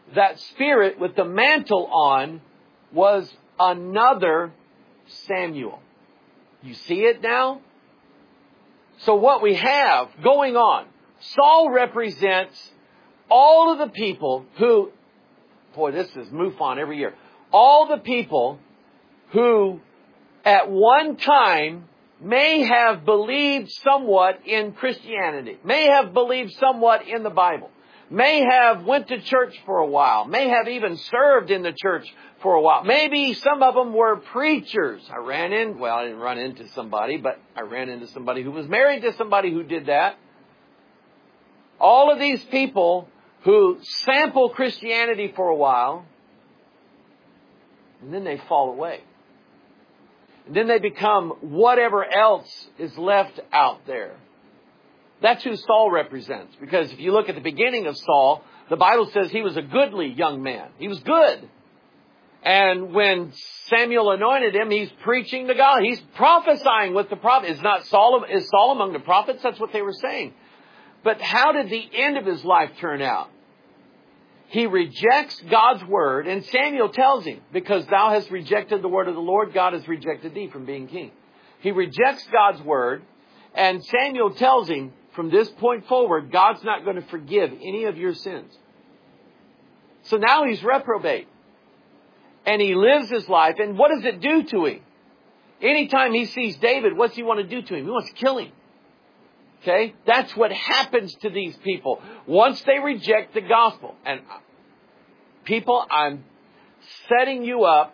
that spirit with the mantle on was another Samuel. You see it now? So what we have going on, Saul represents all of the people who, boy, this is MUFON every year, all the people who at one time may have believed somewhat in Christianity, may have believed somewhat in the Bible, may have went to church for a while, may have even served in the church for a while. Maybe some of them were preachers. I ran in, well, I didn't run into somebody, but I ran into somebody who was married to somebody who did that. All of these people who sample Christianity for a while, and then they fall away. And then they become whatever else is left out there. That's who Saul represents. Because if you look at the beginning of Saul, the Bible says he was a goodly young man. He was good. And when Samuel anointed him, he's preaching to God. He's prophesying with the prophet. Is not Saul, is Saul among the prophets? That's what they were saying. But how did the end of his life turn out? He rejects God's word, and Samuel tells him, because thou hast rejected the word of the Lord, God has rejected thee from being king. He rejects God's word, and Samuel tells him, from this point forward, God's not going to forgive any of your sins. So now he's reprobate. And he lives his life. And what does it do to him? Anytime he sees David, what's he want to do to him? He wants to kill him. Okay? That's what happens to these people once they reject the gospel. And people, I'm setting you up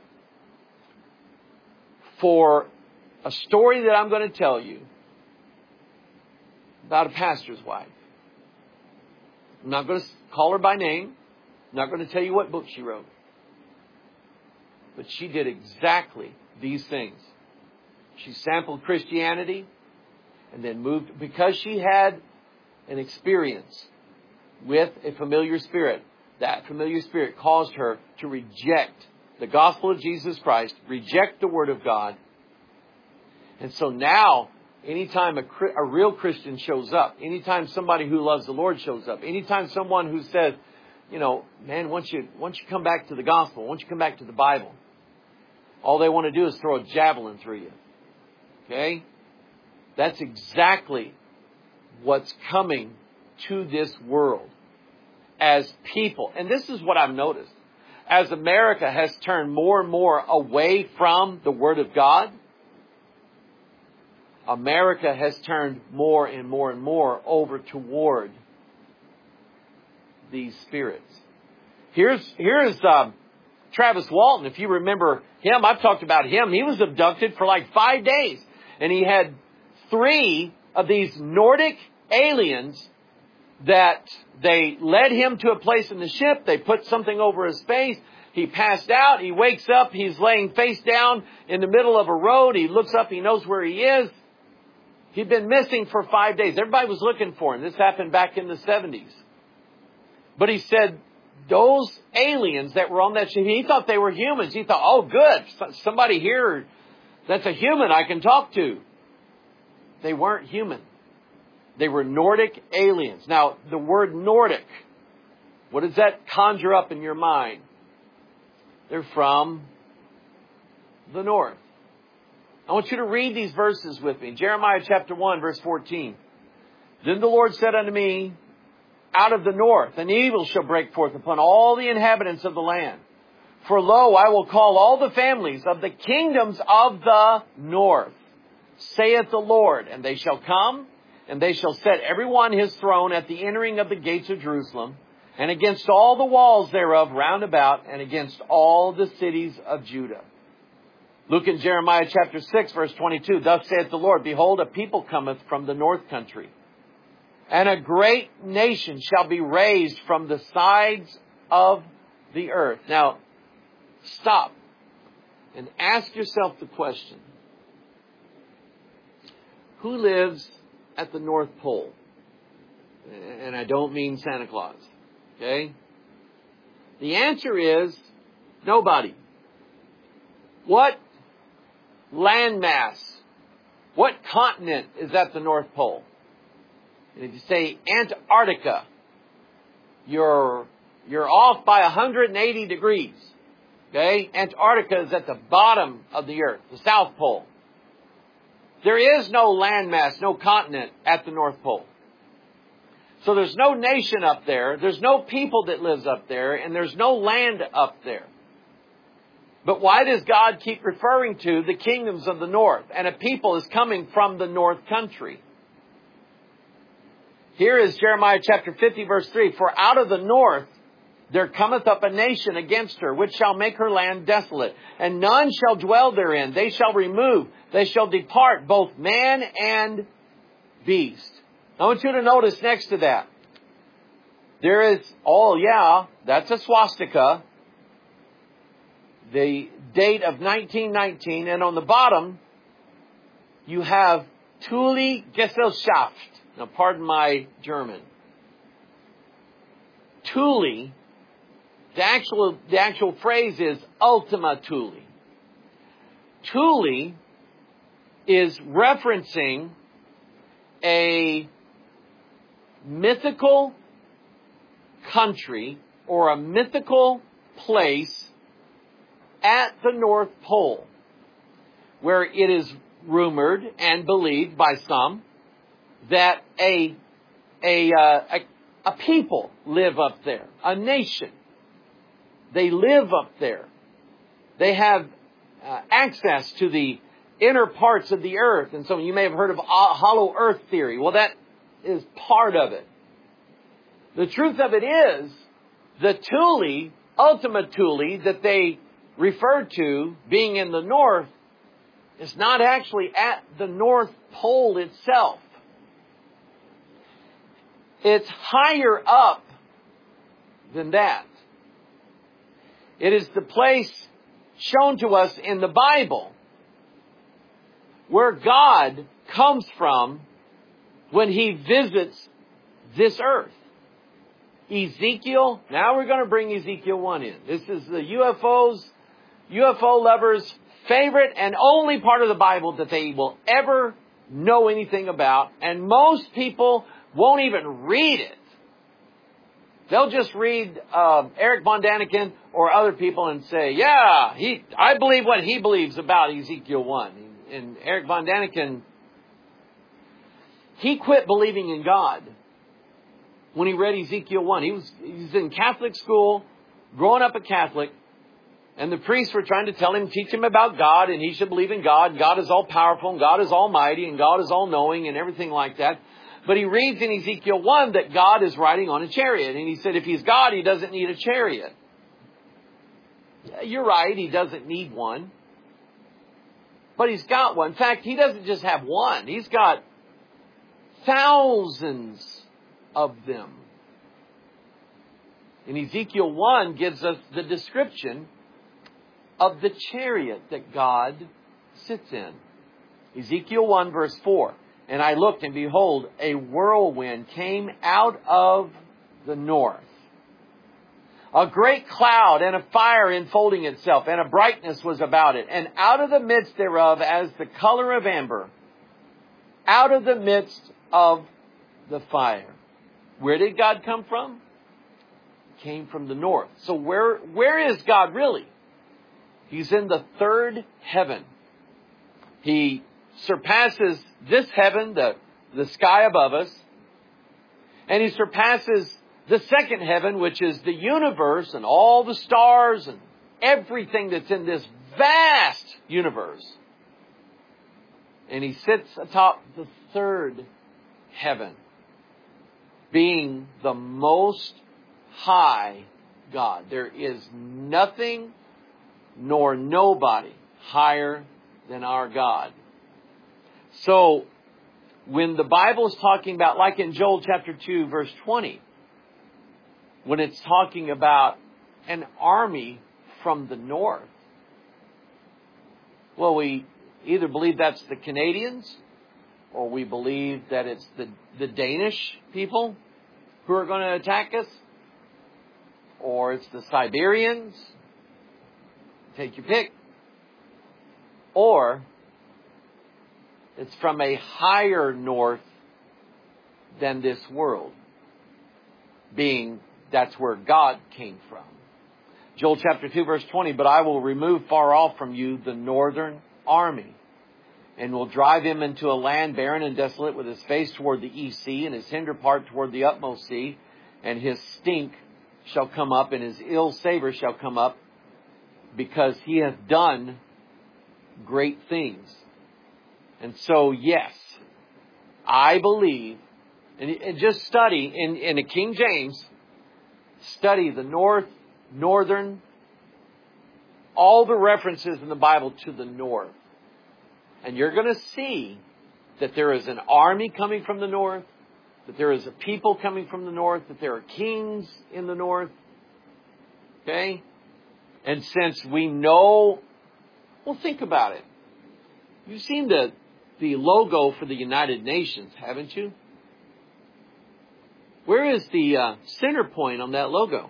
for a story that I'm going to tell you about a pastor's wife. I'm not going to call her by name. I'm not going to tell you what book she wrote. But she did exactly these things. She sampled Christianity and then moved, because she had an experience with a familiar spirit. That familiar spirit caused her to reject the gospel of Jesus Christ, reject the word of God. And so now, anytime a, a real Christian shows up, anytime somebody who loves the Lord shows up, anytime someone who says, you know, man, once you, once you come back to the gospel, once you come back to the Bible, all they want to do is throw a javelin through you. Okay? That's exactly what's coming to this world as people. And this is what I've noticed. As America has turned more and more away from the Word of God, America has turned more and more and more over toward these spirits. Here's, here's, um, Travis Walton. If you remember him, I've talked about him. He was abducted for like five days. And he had three of these Nordic aliens that they led him to a place in the ship. They put something over his face. He passed out. He wakes up. He's laying face down in the middle of a road. He looks up. He knows where he is. He'd been missing for five days. Everybody was looking for him. This happened back in the seventies. But he said, those aliens that were on that ship, he thought they were humans. He thought, oh, good, somebody here that's a human I can talk to. They weren't human. They were Nordic aliens. Now, the word Nordic, what does that conjure up in your mind? They're from the north. I want you to read these verses with me. Jeremiah chapter one, verse fourteen. Then the Lord said unto me, out of the north, an evil shall break forth upon all the inhabitants of the land. For lo, I will call all the families of the kingdoms of the north, saith the Lord, and they shall come, and they shall set every one his throne at the entering of the gates of Jerusalem, and against all the walls thereof round about, and against all the cities of Judah. Look in Jeremiah chapter six, verse twenty-two. Thus saith the Lord, behold, a people cometh from the north country, and a great nation shall be raised from the sides of the earth. Now, stop and ask yourself the question, who lives at the North Pole? And I don't mean Santa Claus. Okay? The answer is nobody. What landmass, what continent is at the North Pole? And if you say Antarctica, you're you're off by one hundred eighty degrees. Okay? Antarctica is at the bottom of the earth, the South Pole. There is no landmass, no continent at the North Pole. So there's no nation up there, there's no people that lives up there, and there's no land up there. But why does God keep referring to the kingdoms of the north? And a people is coming from the north country. Here is Jeremiah chapter fifty verse three. For out of the north there cometh up a nation against her, which shall make her land desolate. And none shall dwell therein. They shall remove. They shall depart, both man and beast. I want you to notice next to that. There is, oh yeah, that's a swastika. The date of nineteen nineteen. And on the bottom, you have Thule Gesellschaft. Now, pardon my German. Thule, the actual, the actual phrase is Ultima Thule. Thule is referencing a mythical country or a mythical place at the North Pole, where it is rumored and believed by some that a a, uh, a a people live up there, a nation. They live up there. They have uh, access to the inner parts of the earth, and so you may have heard of hollow earth theory. Well, that is part of it. The truth of it is, the Thule, Ultima Thule, that they referred to being in the north, is not actually at the North Pole itself. It's higher up than that. It is the place shown to us in the Bible where God comes from when He visits this earth. Ezekiel, now we're going to bring Ezekiel one in. This is the U F Os, U F O lovers' favorite and only part of the Bible that they will ever know anything about. And most people won't even read it. They'll just read uh, Eric Von Daniken or other people and say, yeah, he, I believe what he believes about Ezekiel one. And Eric Von Daniken, he quit believing in God when he read Ezekiel one. He was, he was in Catholic school, growing up a Catholic, and the priests were trying to tell him, teach him about God, and he should believe in God, and God is all powerful, and God is almighty, and God is all knowing, and everything like that. But he reads in Ezekiel one that God is riding on a chariot. And he said, if He's God, He doesn't need a chariot. You're right, He doesn't need one. But He's got one. In fact, He doesn't just have one. He's got thousands of them. And Ezekiel one gives us the description of the chariot that God sits in. Ezekiel one verse four. And I looked, and behold, a whirlwind came out of the north. A great cloud and a fire enfolding itself, and a brightness was about it. And out of the midst thereof, as the color of amber, out of the midst of the fire. Where did God come from? He came from the north. So where where is God really? He's in the third heaven. He surpasses this heaven, the, the sky above us. And He surpasses the second heaven, which is the universe and all the stars and everything that's in this vast universe. And He sits atop the third heaven, being the most high God. There is nothing nor nobody higher than our God. So, when the Bible is talking about, like in Joel chapter two, verse twenty, when it's talking about an army from the north, well, we either believe that's the Canadians, or we believe that it's the, the Danish people who are going to attack us, or it's the Siberians. Take your pick. Or it's from a higher north than this world, being that's where God came from. Joel chapter two verse twenty, but I will remove far off from you the northern army, and will drive him into a land barren and desolate, with his face toward the east sea, and his hinder part toward the utmost sea. And his stink shall come up, and his ill savor shall come up, because he hath done great things. And so, yes, I believe, and, and just study in, in the King James, study the north, northern, all the references in the Bible to the north. And you're going to see that there is an army coming from the north, that there is a people coming from the north, that there are kings in the north. Okay? And since we know, well, think about it. You've seen the, the logo for the United Nations, haven't you? Where is the uh, center point on that logo?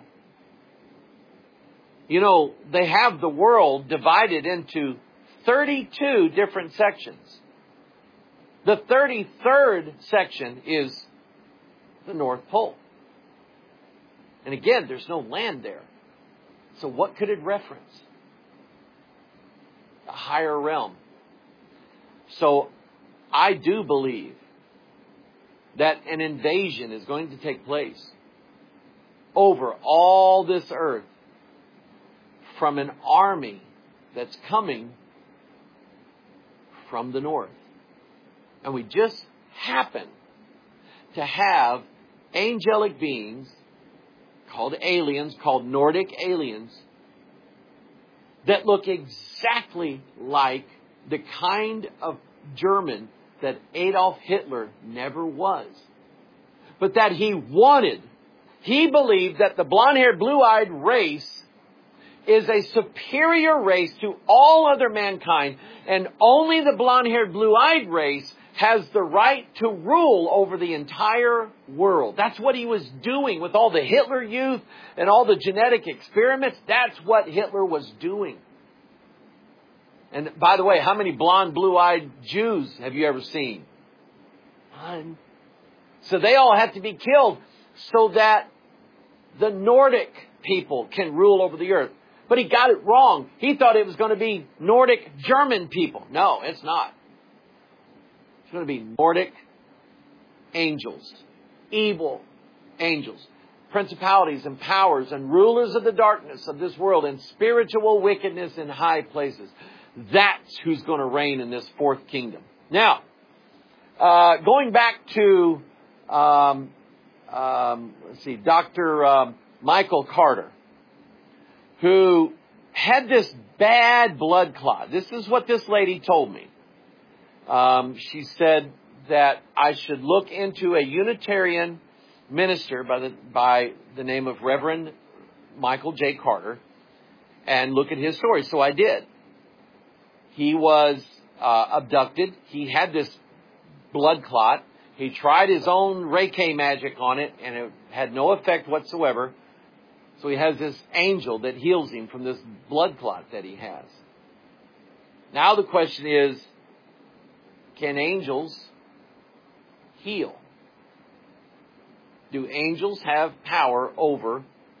You know, they have the world divided into thirty-two different sections. The thirty-third section is the North Pole. And again, there's no land there. So what could it reference? A higher realm. So I do believe that an invasion is going to take place over all this earth from an army that's coming from the north. And we just happen to have angelic beings called aliens, called Nordic aliens, that look exactly like the kind of German that Adolf Hitler never was. But that he wanted. He believed that the blonde-haired, blue-eyed race is a superior race to all other mankind, and only the blonde-haired, blue-eyed race has the right to rule over the entire world. That's what he was doing with all the Hitler Youth and all the genetic experiments. That's what Hitler was doing. And by the way, how many blonde, blue-eyed Jews have you ever seen? None. So they all have to be killed so that the Nordic people can rule over the earth. But he got it wrong. He thought it was going to be Nordic German people. No, it's not. It's going to be Nordic angels. Evil angels. Principalities and powers and rulers of the darkness of this world and spiritual wickedness in high places. That's who's going to reign in this fourth kingdom. Now, uh, going back to, um, um, let's see, Doctor Uh, Michael Carter, who had this bad blood clot. This is what this lady told me. Um, she said that I should look into a Unitarian minister by the, by the name of Reverend Michael J. Carter and look at his story. So I did. He was uh, abducted. He had this blood clot. He tried his own Reiki magic on it, and it had no effect whatsoever. So he has this angel that heals him from this blood clot that he has. Now the question is, can angels heal? Do angels have power over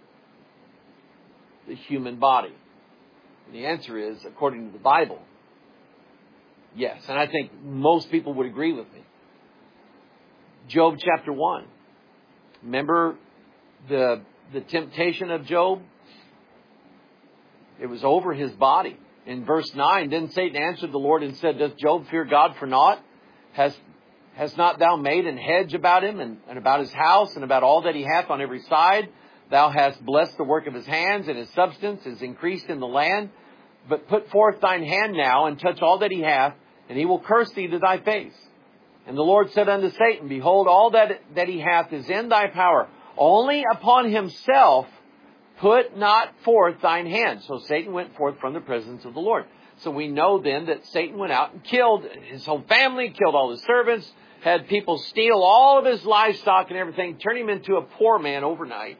the human body? And the answer is, according to the Bible, yes. And I think most people would agree with me. Job chapter one. Remember the, the temptation of Job? It was over his body. In verse nine, then Satan answered the Lord and said, does Job fear God for naught? Has, has not thou made an hedge about him and, and about his house and about all that he hath on every side? Thou hast blessed the work of his hands, and his substance is increased in the land. But put forth thine hand now and touch all that he hath, and he will curse thee to thy face. And the Lord said unto Satan, behold, all that, that he hath is in thy power. Only upon himself put not forth thine hand. So Satan went forth from the presence of the Lord. So we know then that Satan went out and killed his whole family, killed all his servants, had people steal all of his livestock and everything, turn him into a poor man overnight.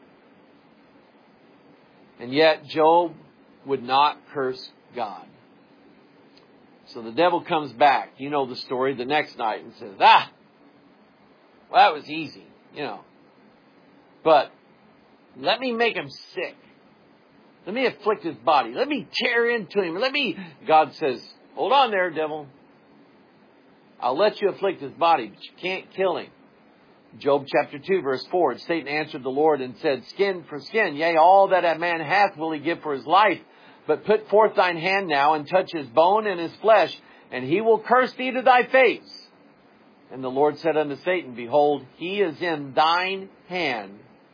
And yet Job would not curse God. So the devil comes back, you know the story, the next night and says, ah, well, that was easy, you know. But Let me make him sick. Let me afflict his body. Let me tear into him. Let me... God says, hold on there, devil. I'll let you afflict his body, but you can't kill him. Job chapter two, verse four. And Satan answered the Lord and said, skin for skin, yea, all that a man hath will he give for his life. But put forth thine hand now, and touch his bone and his flesh, and he will curse thee to thy face. And the Lord said unto Satan, behold, he is in thine hand,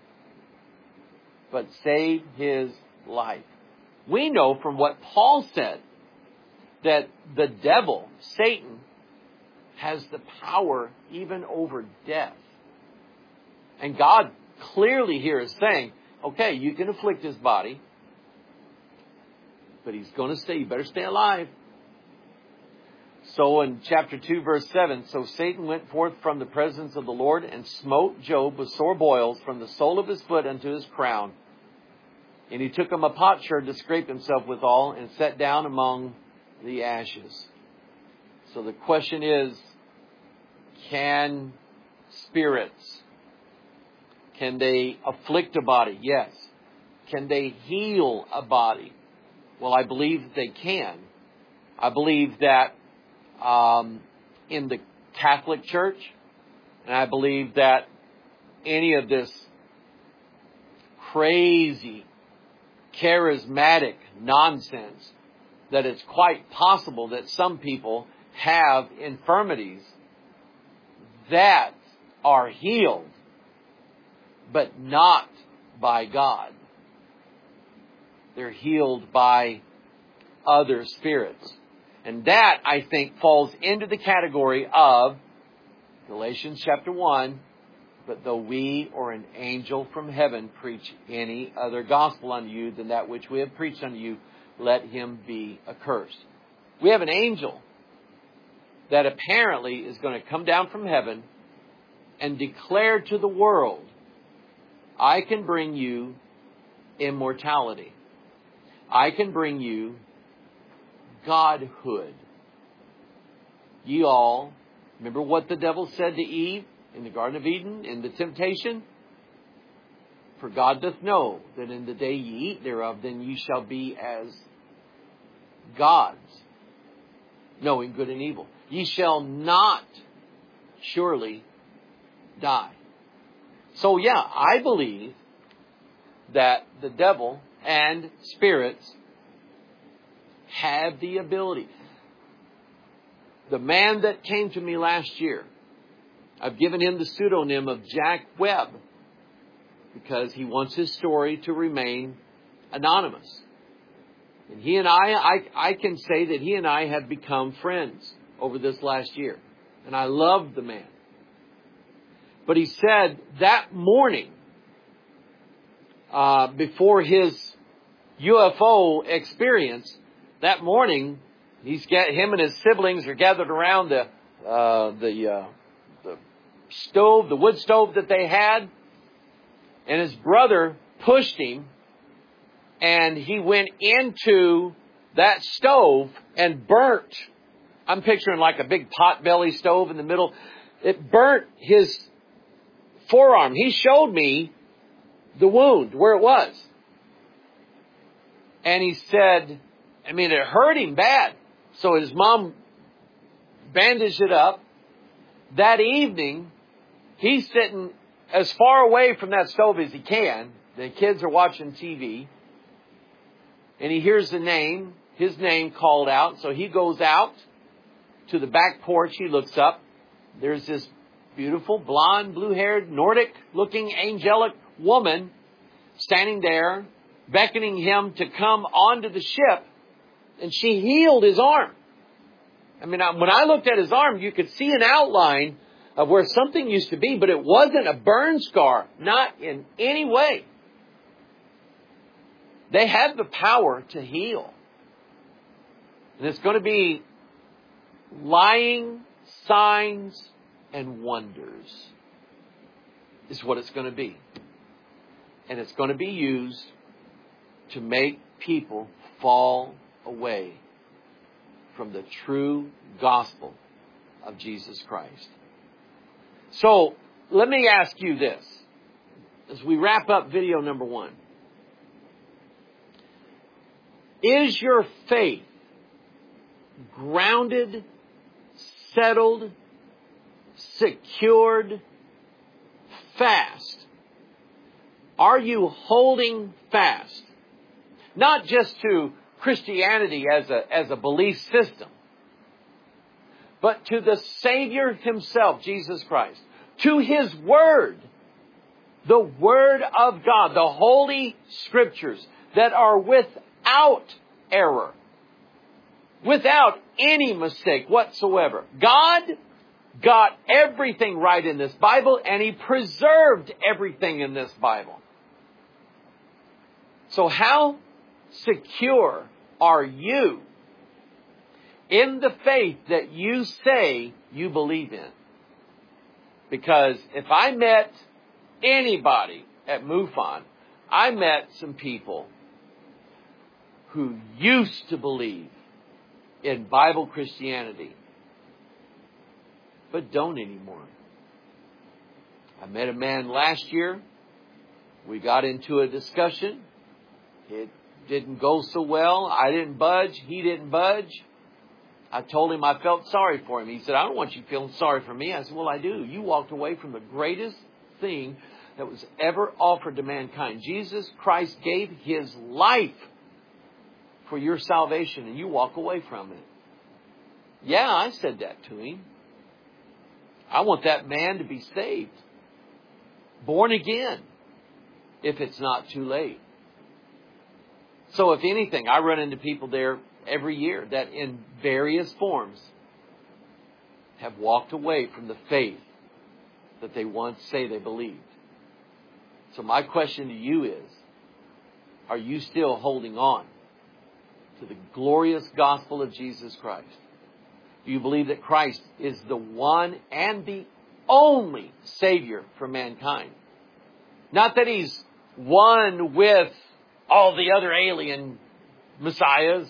but save his life. We know from what Paul said that the devil, Satan, has the power even over death. And God clearly here is saying, okay, you can afflict his body, but he's going to stay, you better stay alive. So in chapter two, verse seven, so Satan went forth from the presence of the Lord and smote Job with sore boils from the sole of his foot unto his crown. And he took him a potsherd to scrape himself withal, and sat down among the ashes. So the question is, can spirits, can they afflict a body? Yes. Can they heal a body? Well, I believe that they can. I believe that um, in the Catholic Church, and I believe that any of this crazy, charismatic nonsense, that it's quite possible that some people have infirmities that are healed, but not by God. They're healed by other spirits. And that, I think, falls into the category of Galatians chapter one, but though we or an angel from heaven preach any other gospel unto you than that which we have preached unto you, let him be accursed. We have an angel that apparently is going to come down from heaven and declare to the world, I can bring you immortality. I can bring you Godhood. Ye all, remember what the devil said to Eve in the Garden of Eden, in the temptation? For God doth know that in the day ye eat thereof, then ye shall be as gods, knowing good and evil. Ye shall not surely die. So yeah, I believe that the devil and spirits have the ability. The man that came to me last year, I've given him the pseudonym of Jack Webb because he wants his story to remain anonymous. And he and I, I, I can say that he and I have become friends over this last year. And I love the man. But he said that morning, uh, before his U F O experience, that morning, he's got, him and his siblings are gathered around the uh, the, uh, the stove, the wood stove that they had, and his brother pushed him, and he went into that stove and burnt. I'm picturing like a big potbelly stove in the middle. It burnt his forearm. He showed me the wound where it was, and he said, I mean, it hurt him bad. So his mom bandaged it up. That evening, he's sitting as far away from that stove as he can. The kids are watching T V. And he hears the name, his name called out. So he goes out to the back porch. He looks up. There's this beautiful, blonde, blue-haired, Nordic-looking, angelic woman standing there, beckoning him to come onto the ship. And she healed his arm. I mean, when I looked at his arm, you could see an outline of where something used to be, but it wasn't a burn scar. Not in any way. They have the power to heal. And it's going to be lying signs and wonders is what it's going to be. And it's going to be used to make people fall away from the true gospel of Jesus Christ. So, let me ask you this. as we wrap up video number one. Is your faith grounded, settled, secured, fast? Are you holding fast? Not just to Christianity as a, as a belief system, but to the Savior Himself, Jesus Christ. To His Word. The Word of God. The Holy Scriptures that are without error. Without any mistake whatsoever. God got everything right in this Bible, and He preserved everything in this Bible. So how secure are you in the faith that you say you believe in? Because if I met anybody at MUFON, I met some people who used to believe in Bible Christianity, but don't anymore. I met a man last year. We got into a discussion. It didn't go so well. I didn't budge. He didn't budge. I told him I felt sorry for him. He said, I don't want you feeling sorry for me. I said, well, I do. You walked away from the greatest thing that was ever offered to mankind. Jesus Christ gave His life for your salvation, and you walk away from it. Yeah, I said that to him. I want that man to be saved. Born again, if it's not too late. So if anything, I run into people there every year that in various forms have walked away from the faith that they once say they believed. So my question to you is, are you still holding on to the glorious gospel of Jesus Christ? Do you believe that Christ is the one and the only Savior for mankind? Not that He's one with all the other alien messiahs,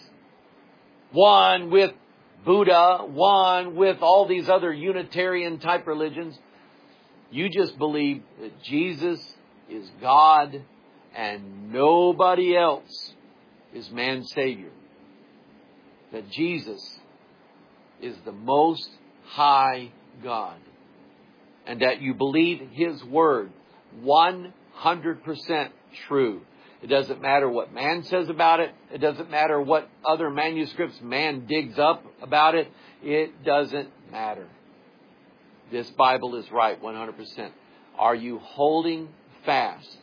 one with Buddha, one with all these other Unitarian type religions. You just believe that Jesus is God and nobody else is man's Savior. That Jesus is the most high God. And that you believe His Word one hundred percent true. It doesn't matter what man says about it. It doesn't matter what other manuscripts man digs up about it. It doesn't matter. This Bible is right one hundred percent. Are you holding fast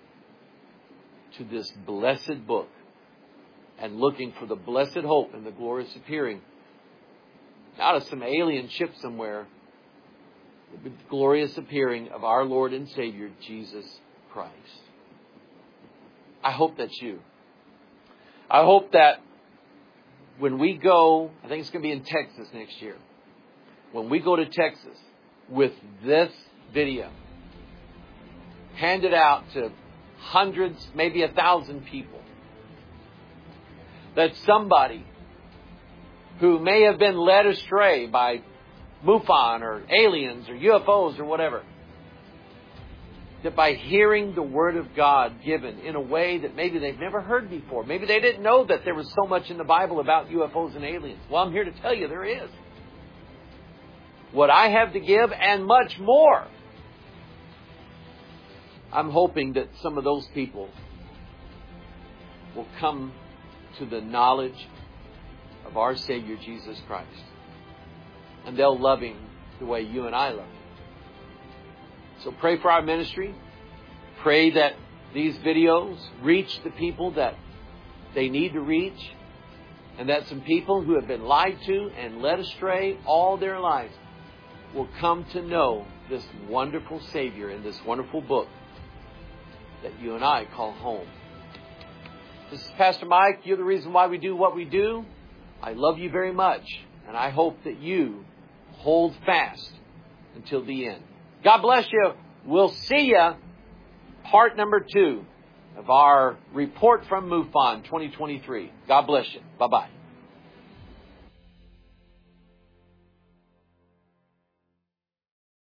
to this blessed book and looking for the blessed hope and the glorious appearing, not of some alien ship somewhere, the glorious appearing of our Lord and Savior, Jesus Christ? I hope that's you. I hope that when we go, I think it's going to be in Texas next year, when we go to Texas with this video, hand it out to hundreds, maybe a thousand people, that somebody who may have been led astray by MUFON or aliens or U F Os or whatever, that by hearing the Word of God given in a way that maybe they've never heard before, maybe they didn't know that there was so much in the Bible about U F Os and aliens. Well, I'm here to tell you there is. What I have to give and much more. I'm hoping that some of those people will come to the knowledge of our Savior Jesus Christ. And they'll love Him the way you and I love Him. So pray for our ministry. Pray that these videos reach the people that they need to reach. And that some people who have been lied to and led astray all their lives will come to know this wonderful Savior in this wonderful book that you and I call home. This is Pastor Mike. You're the reason why we do what we do. I love you very much. And I hope that you hold fast until the end. God bless you. We'll see you. Part number two of our report from MUFON twenty twenty-three. God bless you. Bye-bye.